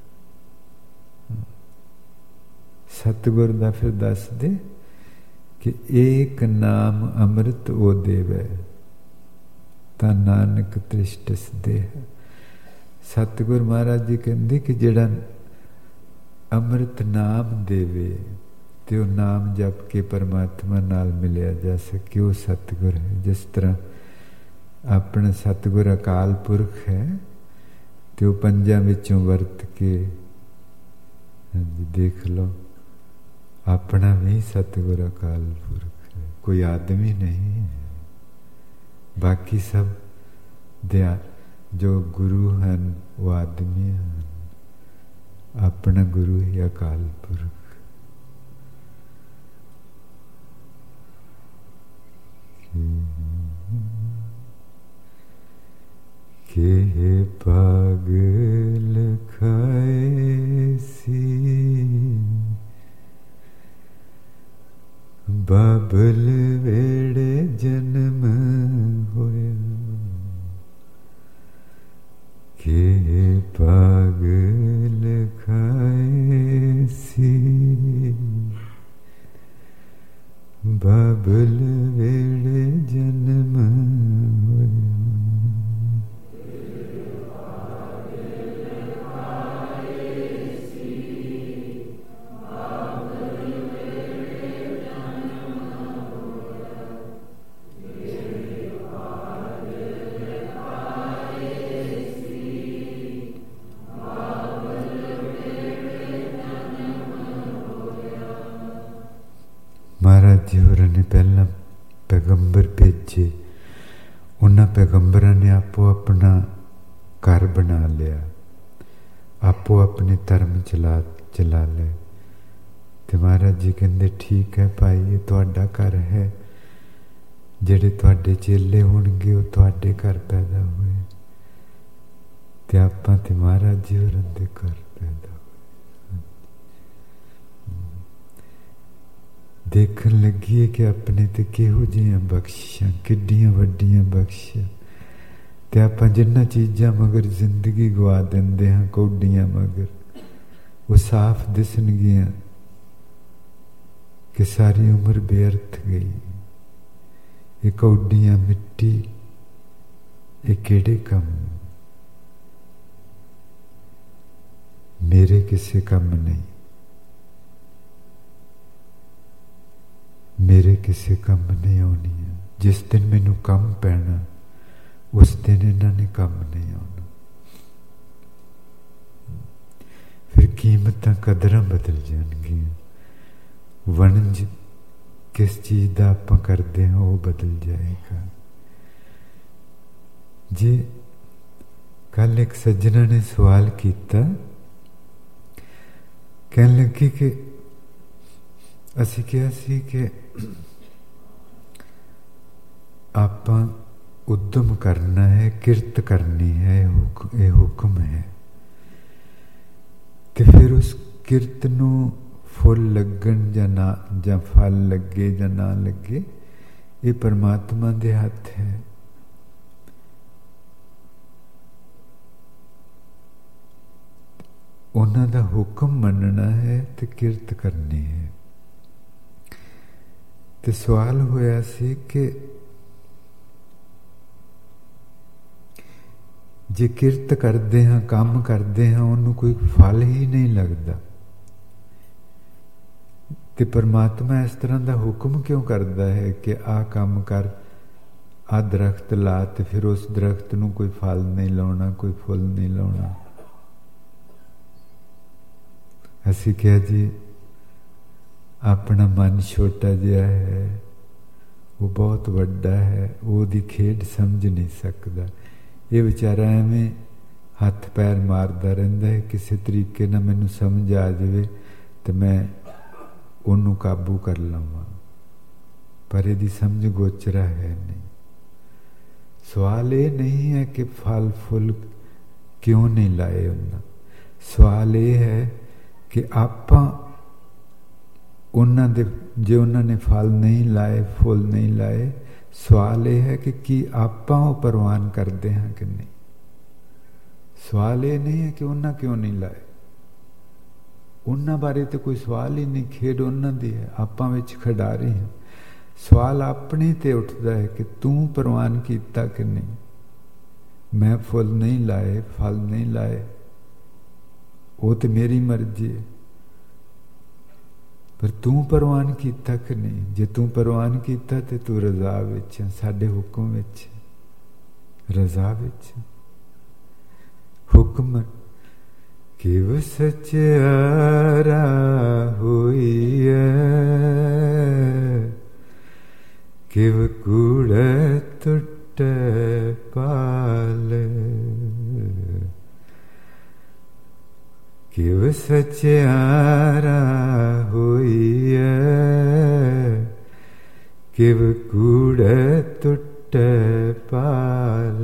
ਸਤਿਗੁਰ ਦਾ ਫਿਰ ਦੱਸਦੇ ਕਿ ਏਕ ਨਾਮ ਅੰਮ੍ਰਿਤ ਉਹ ਦੇਵੈ ਤਾਂ ਨਾਨਕ ਤ੍ਰਿਸ਼ਟਿਸ ਦੇਹ। ਸਤਿਗੁਰ ਮਹਾਰਾਜ ਜੀ ਕਹਿੰਦੇ ਕਿ ਜਿਹੜਾ ਅੰਮ੍ਰਿਤ ਨਾਮ ਦੇਵੇ ਤੇ ਉਹ ਨਾਮ ਜਪ ਕੇ ਪਰਮਾਤਮਾ ਨਾਲ ਮਿਲਿਆ ਜਾ ਸਕੇ, ਉਹ ਸਤਿਗੁਰ ਹੈ। ਜਿਸ ਤਰ੍ਹਾਂ ਆਪਣਾ ਸਤਿਗੁਰ ਅਕਾਲ ਪੁਰਖ ਹੈ ਤੇ ਉਹ ਪੰਜਾਂ ਵਿੱਚੋਂ ਵਰਤ ਕੇ ਦੇਖ ਲਓ, ਆਪਣਾ ਵੀ ਸਤਿਗੁਰ ਅਕਾਲ ਪੁਰਖ ਹੈ, ਕੋਈ ਆਦਮੀ ਨਹੀਂ ਹੈ। ਬਾਕੀ ਸਭ ਦੇ ਜੋ ਗੁਰੂ ਹਨ ਉਹ ਆਦਮੀ ਹਨ, ਆਪਣਾ ਗੁਰੂ ਹੀ ਅਕਾਲ ਪੁਰਖ। ਕੇ ਪਾਗਲ ਖਾਏ ਸੀ ਬਾਬਲ ਵੇੜੇ ਜਨਮ ਹੋਇਆ, ਕੇ ਪਾਗਲ ਖਾਏ ਸੀ ਬਾਬਲ ਵੇੜੇ ਜਨਮ ਹੋਇਆ। ਮਹਾਰਾਜ ਜੀ ਹੋਰਾਂ ਨੇ ਪਹਿਲਾਂ ਪੈਗੰਬਰ ਭੇਜੇ, ਉਹਨਾਂ ਪੈਗੰਬਰਾਂ ਨੇ ਆਪੋ ਆਪਣਾ ਘਰ ਬਣਾ ਲਿਆ, ਆਪੋ ਆਪਣੇ ਧਰਮ ਚਲਾ ਲਏ। ਤੇ ਮਹਾਰਾਜ ਜੀ ਕਹਿੰਦੇ ਠੀਕ ਹੈ ਭਾਈ, ਇਹ ਤੁਹਾਡਾ ਘਰ ਹੈ, ਜਿਹੜੇ ਤੁਹਾਡੇ ਚੇਲੇ ਹੋਣਗੇ ਉਹ ਤੁਹਾਡੇ ਘਰ ਪੈਦਾ ਹੋਏ, ਤੇ ਆਪਾਂ ਤੇ ਮਹਾਰਾਜ ਜੀ ਹੋਰਾਂ ਦੇ ਘਰ ਪੈਦਾ। ਦੇਖਣ ਲੱਗੀਏ ਕਿ ਆਪਣੇ ਤੇ ਕਿਹੋ ਜਿਹੀਆਂ ਬਖਸ਼ਿਸ਼ਾਂ, ਕਿੱਡੀਆਂ ਵੱਡੀਆਂ ਬਖਸ਼ਿਸ਼ਾਂ, ਤੇ ਆਪਾਂ ਜਿੰਨਾਂ ਚੀਜ਼ਾਂ ਮਗਰ ਜ਼ਿੰਦਗੀ ਗਵਾ ਦਿੰਦੇ ਹਾਂ, ਕੌਡੀਆਂ ਮਗਰ, ਉਹ ਸਾਫ਼ ਦਿਸਣਗੀਆਂ ਕਿ ਸਾਰੀ ਉਮਰ ਬੇਅਰਥ ਗਈ। ਇਹ ਕੌਡੀਆਂ, ਮਿੱਟੀ, ਇਹ ਕਿਹੜੇ ਕੰਮ, ਮੇਰੇ ਕਿਸੇ ਕੰਮ ਨਹੀਂ, ਮੇਰੇ ਕਿਸੇ ਕੰਮ ਨਹੀਂ ਆਉਣੀਆਂ। ਜਿਸ ਦਿਨ ਮੈਨੂੰ ਕੰਮ ਪੈਣਾ ਉਸ ਦਿਨ ਇਹਨਾਂ ਨੇ ਕੰਮ ਨਹੀਂ ਆਉਣਾ। ਫਿਰ ਕੀਮਤਾਂ, ਕਦਰਾਂ ਬਦਲ ਜਾਣਗੀਆਂ। ਵਣਜ ਕਿਸ ਚੀਜ਼ ਦਾ ਆਪਾਂ ਕਰਦੇ ਹਾਂ ਉਹ ਬਦਲ ਜਾਏਗਾ। ਜੇ ਕੱਲ ਇੱਕ ਸੱਜਣਾ ਨੇ ਸਵਾਲ ਕੀਤਾ, ਕਹਿਣ ਲੱਗੇ ਕਿ ਅਸੀਂ ਕਿਹਾ ਸੀ ਕਿ ਆਪਾਂ ਉਦਮ ਕਰਨਾ ਹੈ, ਕਿਰਤ ਕਰਨੀ ਹੈ, ਇਹ ਹੁਕਮ ਹੈ। ਤੇ ਫਿਰ ਉਸ ਕਿਰਤ ਨੂੰ ਫੁੱਲ ਲੱਗਣ ਜਾਂ ਨਾ, ਜਾਂ ਫਲ ਲੱਗੇ ਜਾਂ ਨਾ ਲੱਗੇ, ਇਹ ਪਰਮਾਤਮਾ ਦੇ ਹੱਥ ਹੈ। ਉਹਨਾਂ ਦਾ ਹੁਕਮ ਮੰਨਣਾ ਹੈ ਤੇ ਕਿਰਤ ਕਰਨੀ ਹੈ। ਤੇ ਸਵਾਲ ਹੋਇਆ ਸੀ ਕਿ ਜੇ ਕਿਰਤ ਕਰਦੇ ਹਾਂ, ਕੰਮ ਕਰਦੇ ਹਾਂ, ਉਹਨੂੰ ਕੋਈ ਫਲ ਹੀ ਨਹੀਂ ਲੱਗਦਾ, ਤੇ ਪਰਮਾਤਮਾ ਇਸ ਤਰ੍ਹਾਂ ਦਾ ਹੁਕਮ ਕਿਉਂ ਕਰਦਾ ਹੈ ਕਿ ਆਹ ਕੰਮ ਕਰ, ਆਹ ਦਰਖਤ ਲਾ, ਤੇ ਫਿਰ ਉਸ ਦਰਖਤ ਨੂੰ ਕੋਈ ਫਲ ਨਹੀਂ ਲਾਉਣਾ, ਕੋਈ ਫੁੱਲ ਨਹੀਂ ਲਾਉਣਾ। ਅਸੀਂ ਕਿਹਾ ਜੀ ਆਪਣਾ ਮਨ ਛੋਟਾ ਜਿਹਾ ਹੈ, ਉਹ ਬਹੁਤ ਵੱਡਾ ਹੈ, ਉਹਦੀ ਖੇਡ ਸਮਝ ਨਹੀਂ ਸਕਦਾ। ਇਹ ਵਿਚਾਰਾ ਐਵੇਂ ਹੱਥ ਪੈਰ ਮਾਰਦਾ ਰਹਿੰਦਾ ਹੈ, ਕਿਸੇ ਤਰੀਕੇ ਨਾਲ ਮੈਨੂੰ ਸਮਝ ਆ ਜਾਵੇ ਤੇ ਮੈਂ ਉਹਨੂੰ ਕਾਬੂ ਕਰ ਲਵਾਂ, ਪਰ ਇਹਦੀ ਸਮਝ ਗੋਚਰਾ ਹੈ ਨਹੀਂ। ਸਵਾਲ ਇਹ ਨਹੀਂ ਹੈ ਕਿ ਫਲ ਫੁੱਲ ਕਿਉਂ ਨਹੀਂ ਲਾਏ ਉਹਨਾਂ, ਸਵਾਲ ਇਹ ਹੈ ਕਿ ਆਪਾਂ ਉਹਨਾਂ ਦੇ, ਜੇ ਉਹਨਾਂ ਨੇ ਫਲ ਨਹੀਂ ਲਾਏ, ਫੁੱਲ ਨਹੀਂ ਲਾਏ, ਸਵਾਲ ਇਹ ਹੈ ਕਿ ਕੀ ਆਪਾਂ ਉਹ ਪ੍ਰਵਾਨ ਕਰਦੇ ਹਾਂ ਕਿ ਨਹੀਂ। सवाल ये नहीं है कि उन्हें क्यों नहीं लाए, उन्होंने बारे तो कोई सवाल ही नहीं, खेड उन्होंने दी है, आपां विच खिडारी हैं। सवाल अपने ते उठता है कि तू प्रवान किया कि नहीं। मैं फुल नहीं लाए, फल नहीं लाए, वो तो मेरी मर्जी है, पर तू प्रवान किया कि नहीं। जे तू प्रवान किया तो तू रजा विच, साडे हुक्म विच, रजा विच। हुक्म किव सच्चारा हुई है, किव कूड़ टुट पाल, किव सच्चारा हुई है, किव कूड़ टुट पाल।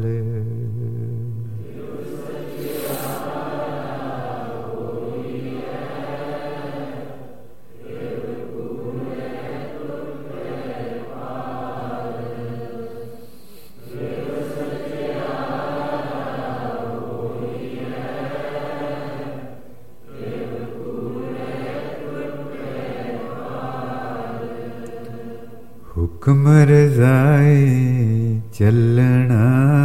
हुक्म रज़ाए चलना,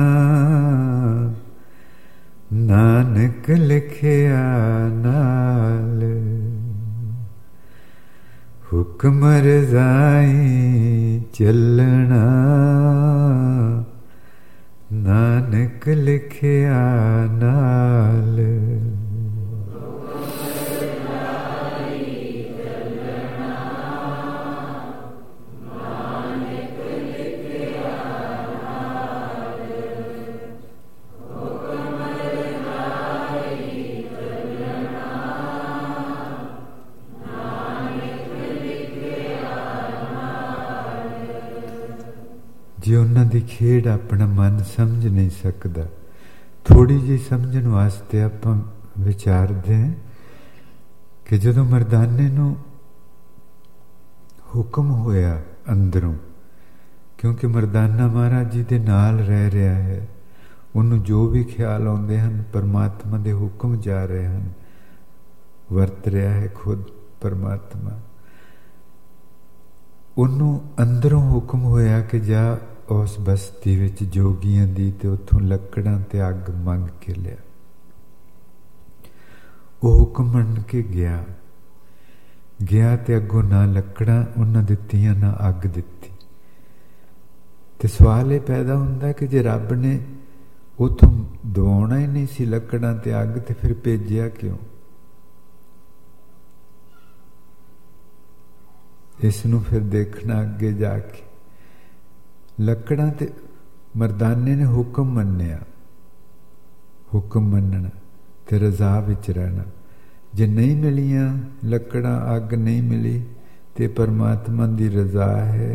नानक लिखिया नाल। हुक्म रज़ाए चलना, नानक लिखिया नाल। जे उन्होंने खेड अपना मन समझ नहीं सकता, थोड़ी जी समझण वास्ते आप विचारते हैं कि जदों मर्दाने नूं हुक्म होया अंदरों, क्योंकि मर्दाना महाराज जी दे नाल रह रहा है, उन्होंने जो भी ख्याल आउंदे हन परमात्मा दे हुक्म जा रहे हैं, वरत रहा है खुद परमात्मा। उन्होंने अंदरों हुक्म होया कि जा उस बस्ती विच जोगियां दी ते उत्थों लकड़ां ते अग मंग के लिया। वो हुक्म मन के गया ते अगों ना लकड़ां उन्हां दित्तियां ना अग दित्ती। ते सवाल ये पैदा हुंदा कि जे रब ने उत्थों दवाउणा ही नहीं सी लकड़ां ते अग, ते फिर भेजिया क्यों? इसनूं फिर देखना अगे जाके। लकड़ां ते मर्दाने ने हुक्म मन्निया, हुक्म मनना ते रज़ा विच रहना। जे नहीं मिलियां लकड़ां, अग नहीं मिली, ते परमात्मा दी रज़ा है,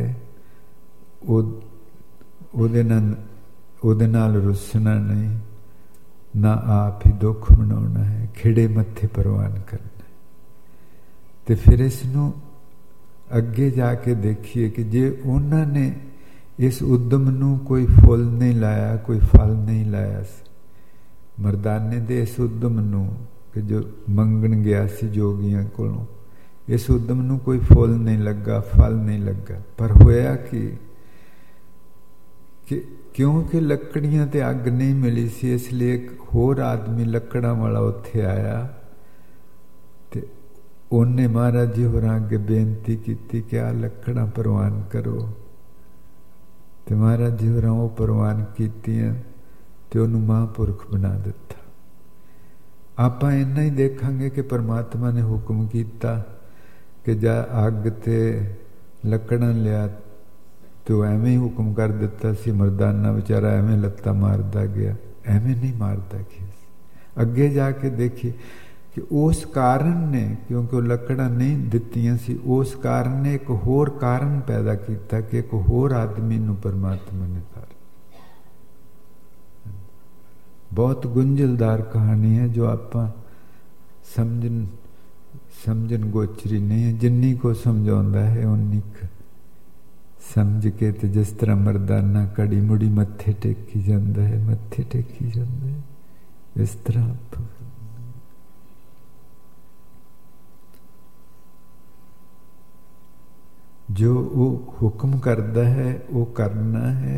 उहदे नाल रुसना नहीं, ना आप ही दुख मनाउणा है, खिड़े मत्थे परवान करना। ते फिर इसनूं अगे जाके देखिए कि जे उन्होंने इस उद्यम नूं कोई फुल नहीं लाया, कोई फल नहीं लाया, मर्दाने दे इस उद्यम नूं कि जो मंगण गया सी जोगियां कोलों, इस उद्यम नूं कोई फुल नहीं लगा, फल नहीं लगा। पर होया कि क्योंकि लकड़ियां ते अग नहीं मिली सी, इसलिए एक होर आदमी लकड़ां वाला उत्थे आया, ते उन्हें महाराज जी होरां अगे बेनती की कि आ लकड़ां परवान करो। तो महाराज जी होरां वो परवान कीतियां ते उन्होंने महापुरख बना दिता। आपां इन्ना ही देखांगे कि परमात्मा ने हुक्म किया कि जा अग ते लकड़ां लिया, तो एवें ही हुक्म कर दिता सी, मर्दाना बेचारा एवें लत्ता मारदा गया, एवें नहीं मारदा गया। अगे जाके देखिए कि उस कारण ने, क्योंकि वो लकड़ां नहीं दित्तियां सी, उस कारण ने एक होर कारण पैदा किया कि एक होर आदमी नूं परमात्मा ने तार। बहुत गुंझलदार कहानी है जो आपां समझन गोचरी नहीं है। जिन्नी को समझाउंदा है उन्नी समझ के, ते जिस तरह मर्दाना कड़ी मुड़ी मत्थे टेकी जांदा है, मत्थे टेकी जांदा है, इस तरह जो वो हुक्म करता है वो करना है,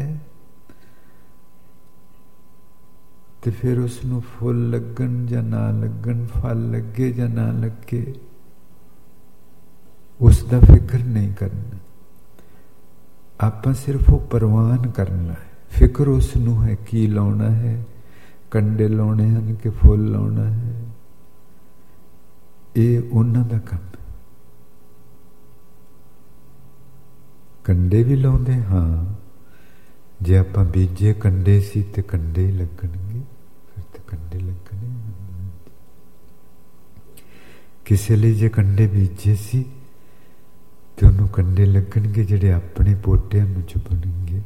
तो फिर उसनों फुल लगन या ना लगन, फल लगे या ना लगे, उसका फिक्र नहीं करना। आपां सिर्फ वो परवान करना है। फिक्र उसनों है की लाउना है, कंडे लाउने हैं कि फुल लाउना है, ये उन्हां दा काम है। कंडे भी लाउंदे, हाँ, जे आपां बीजे कंडे सी ते कंडे ही लगणगे, फिर ते कंडे लगणे। किसे लिए जे कंडे बीजे सी ते उन्होंने कंडे लगणगे जिहड़े अपने पोटियां नूं चुभणगे।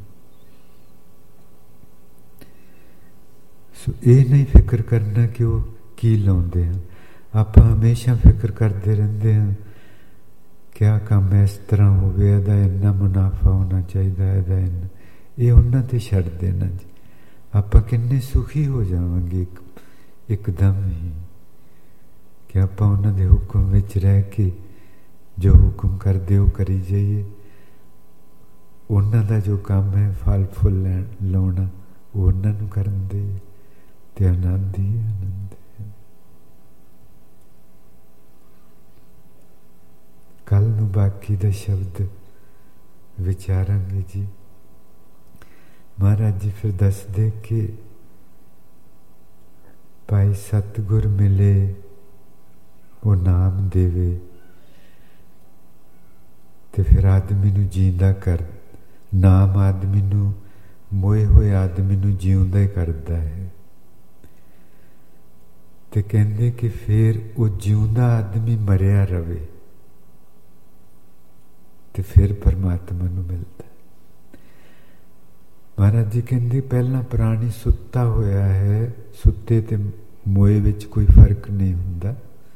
सो ये नहीं फिक्र करना कि वो की लाउंदे हैं। आपां हमेशा फिक्र करते रहंदे हैं क्या काम इस तरह होवे, इहदा इन्ना मुनाफा होना चाहिए, इहदा इन्ना, ये उन्हां ते छड्ड देना जी। आपां किन्ने सुखी हो जावांगे एकदम ही कि आपां उन्हां दे हुक्म विच रह के जो हुक्म करदे हो करी जाइए। उन्हां दा जो काम है फल फुल लाउणा, वो उन्हां नूं करन दे, ते आनंद ही आनंद है। कल नूं बाकी दा शब्द विचारांगे जी। महाराज जी फिर दसदे कि भाई सतगुर मिले वो नाम देवे, ते फिर आदमी नूं जींदा कर। नाम आदमी नूं, मोए होए आदमी नूं जीउंदा ही करदा है। ते कहंदे कि फिर वो जीउंदा आदमी मरिया रवे, ते फिर परमात्मा नूं मिलदा है। महाराज जी कहंदे पहला प्राणी सुत्ता होया है, सुत्ते ते मोए विच कोई फर्क नहीं हुंदा,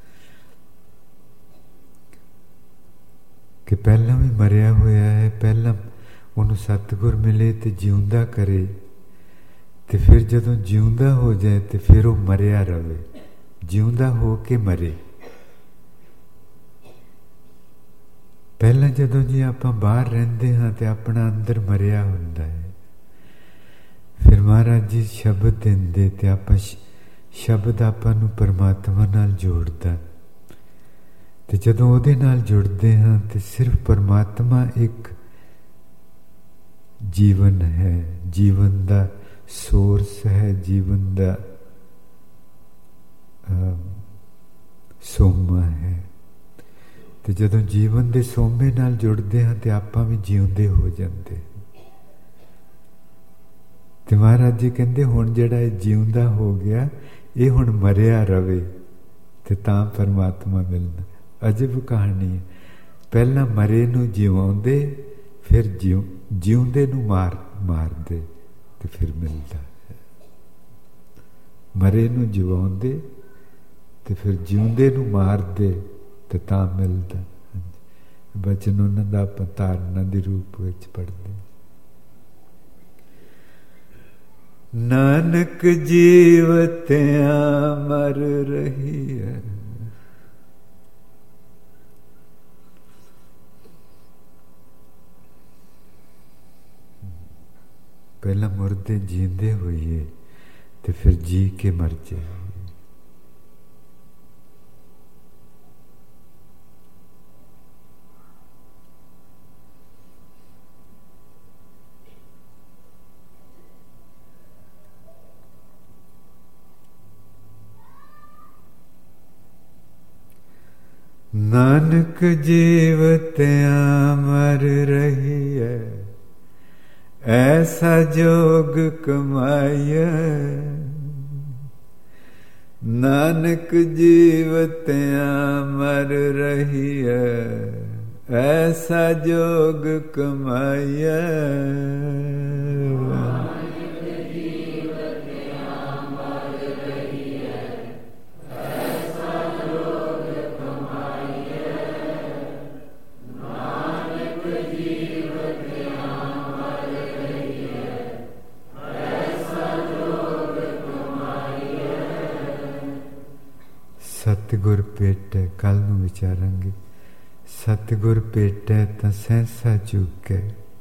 कि पहला भी मरिया होया है, पहला उन्होंने सतगुर मिले तो जीउंदा करे, तो फिर जदों जीउंदा हो जाए तो फिर वो मरिया रवे, जीउंदा हो के मरे। पहला जदों जी आपां बाहर रहिंदे हां ते अपना अंदर मरिया हुंदा है। फिर महाराज जी शब्द दिंदे ते आपां शब्द आपां नूं परमात्मा नाल जोड़दा, ते जदों उहदे नाल जुड़दे हां ते सिर्फ परमात्मा एक जीवन है, जीवन दा सोर्स है, जीवन दा सोमा है। ते जदों जीवन दे सोमे नाल जुड़दे हां ते आपां भी जीउंदे हो जांदे। ते महाराज जी कहंदे हुण जिहड़ा जीउंदा हो गया, ये हुण मरिया रवे ते तां परमात्मा मिलना। अजब कहानी है। पहला मरे नूं जिवाउंदे, फिर जिउंदे नूं मार दे ते फिर मिलदा है। मरे नूं जिवाउंदे ते फिर जिउंदे नूं मार दे ते तां मिलदा। बचन उन्हां दा आपां धारना दे रूप विच पढ़दे। नानक जीवतियां मर रही है, पहला मुर्दे जींदे होइए तो फिर जी के मर जाए। नानक जीवतियां मर रही है, ऐसा जोग कमाया। नानक जीवतियां मर रही है, ऐसा जोग कमाया। सतगुर पेटै, कल नूं विचारांगे। सतगुर पेटै तां सहसा चूकै,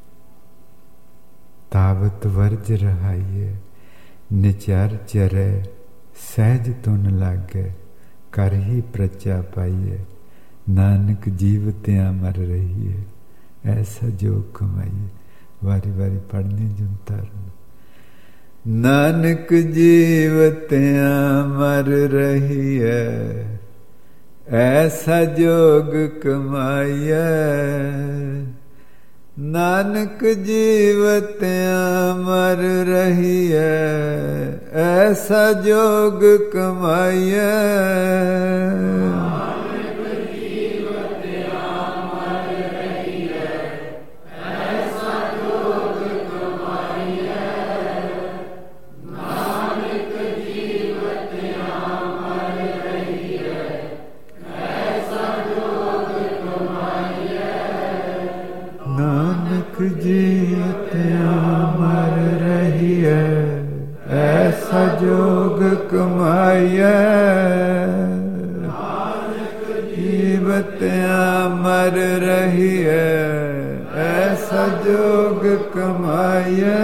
तावत वर्ज रहाइए। निचार चरै सहज तुन लागै, कर ही प्रचा पाइए। नानक जीवत्यां मर रहीए, ऐसा जो कमाइए। वारी वारी पढ़ने जुनतारन। नानक जीवत्यां मर रहीए, ऐसा जोग कमाइए। नानक जीवत्यां मर रहीए, ऐसा जोग कमाइए। नानक जीवत्यां मर रहीए, ऐसा जोग कमाइए। नानक जीवत्यां मर रहीए, ऐसा जोग कमाइए।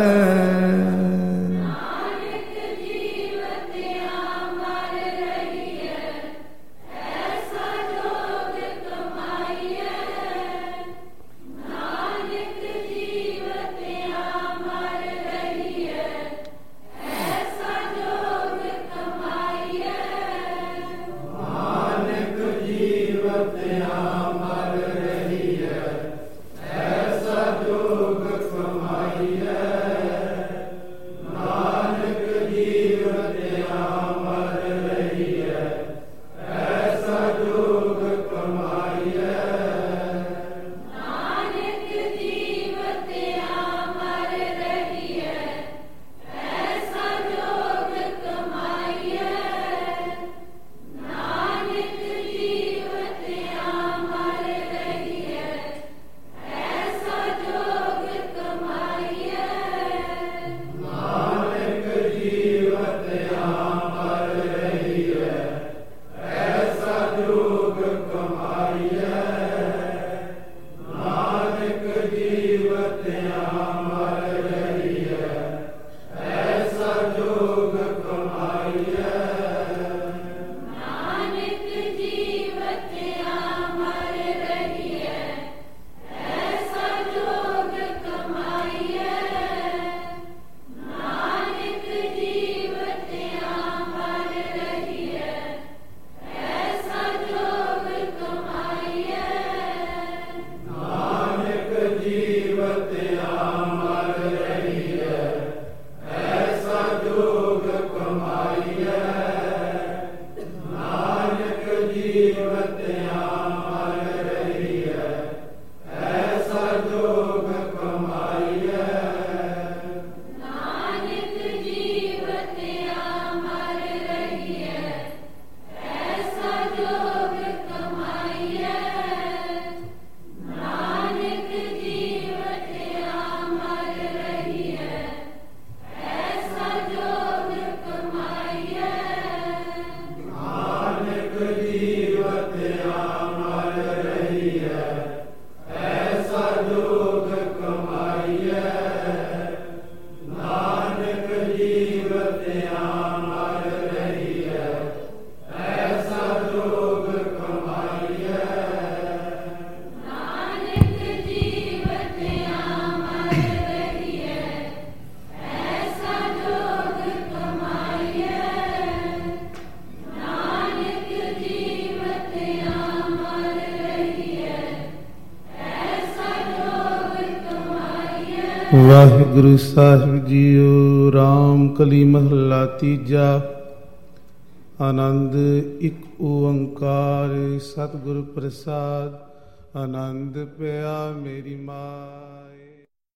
ਵਾਹਿਗੁਰੂ ਸਾਹਿਬ ਜੀਓ। ਰਾਮ ਕਲੀ ਮਹੱਲਾ ਤੀਜਾ। ਆਨੰਦ ਇੱਕ ਓੰਕਾਰ ਸਤਿਗੁਰ ਪ੍ਰਸਾਦ। ਆਨੰਦ ਪਿਆ ਮੇਰੀ ਮਾਈ।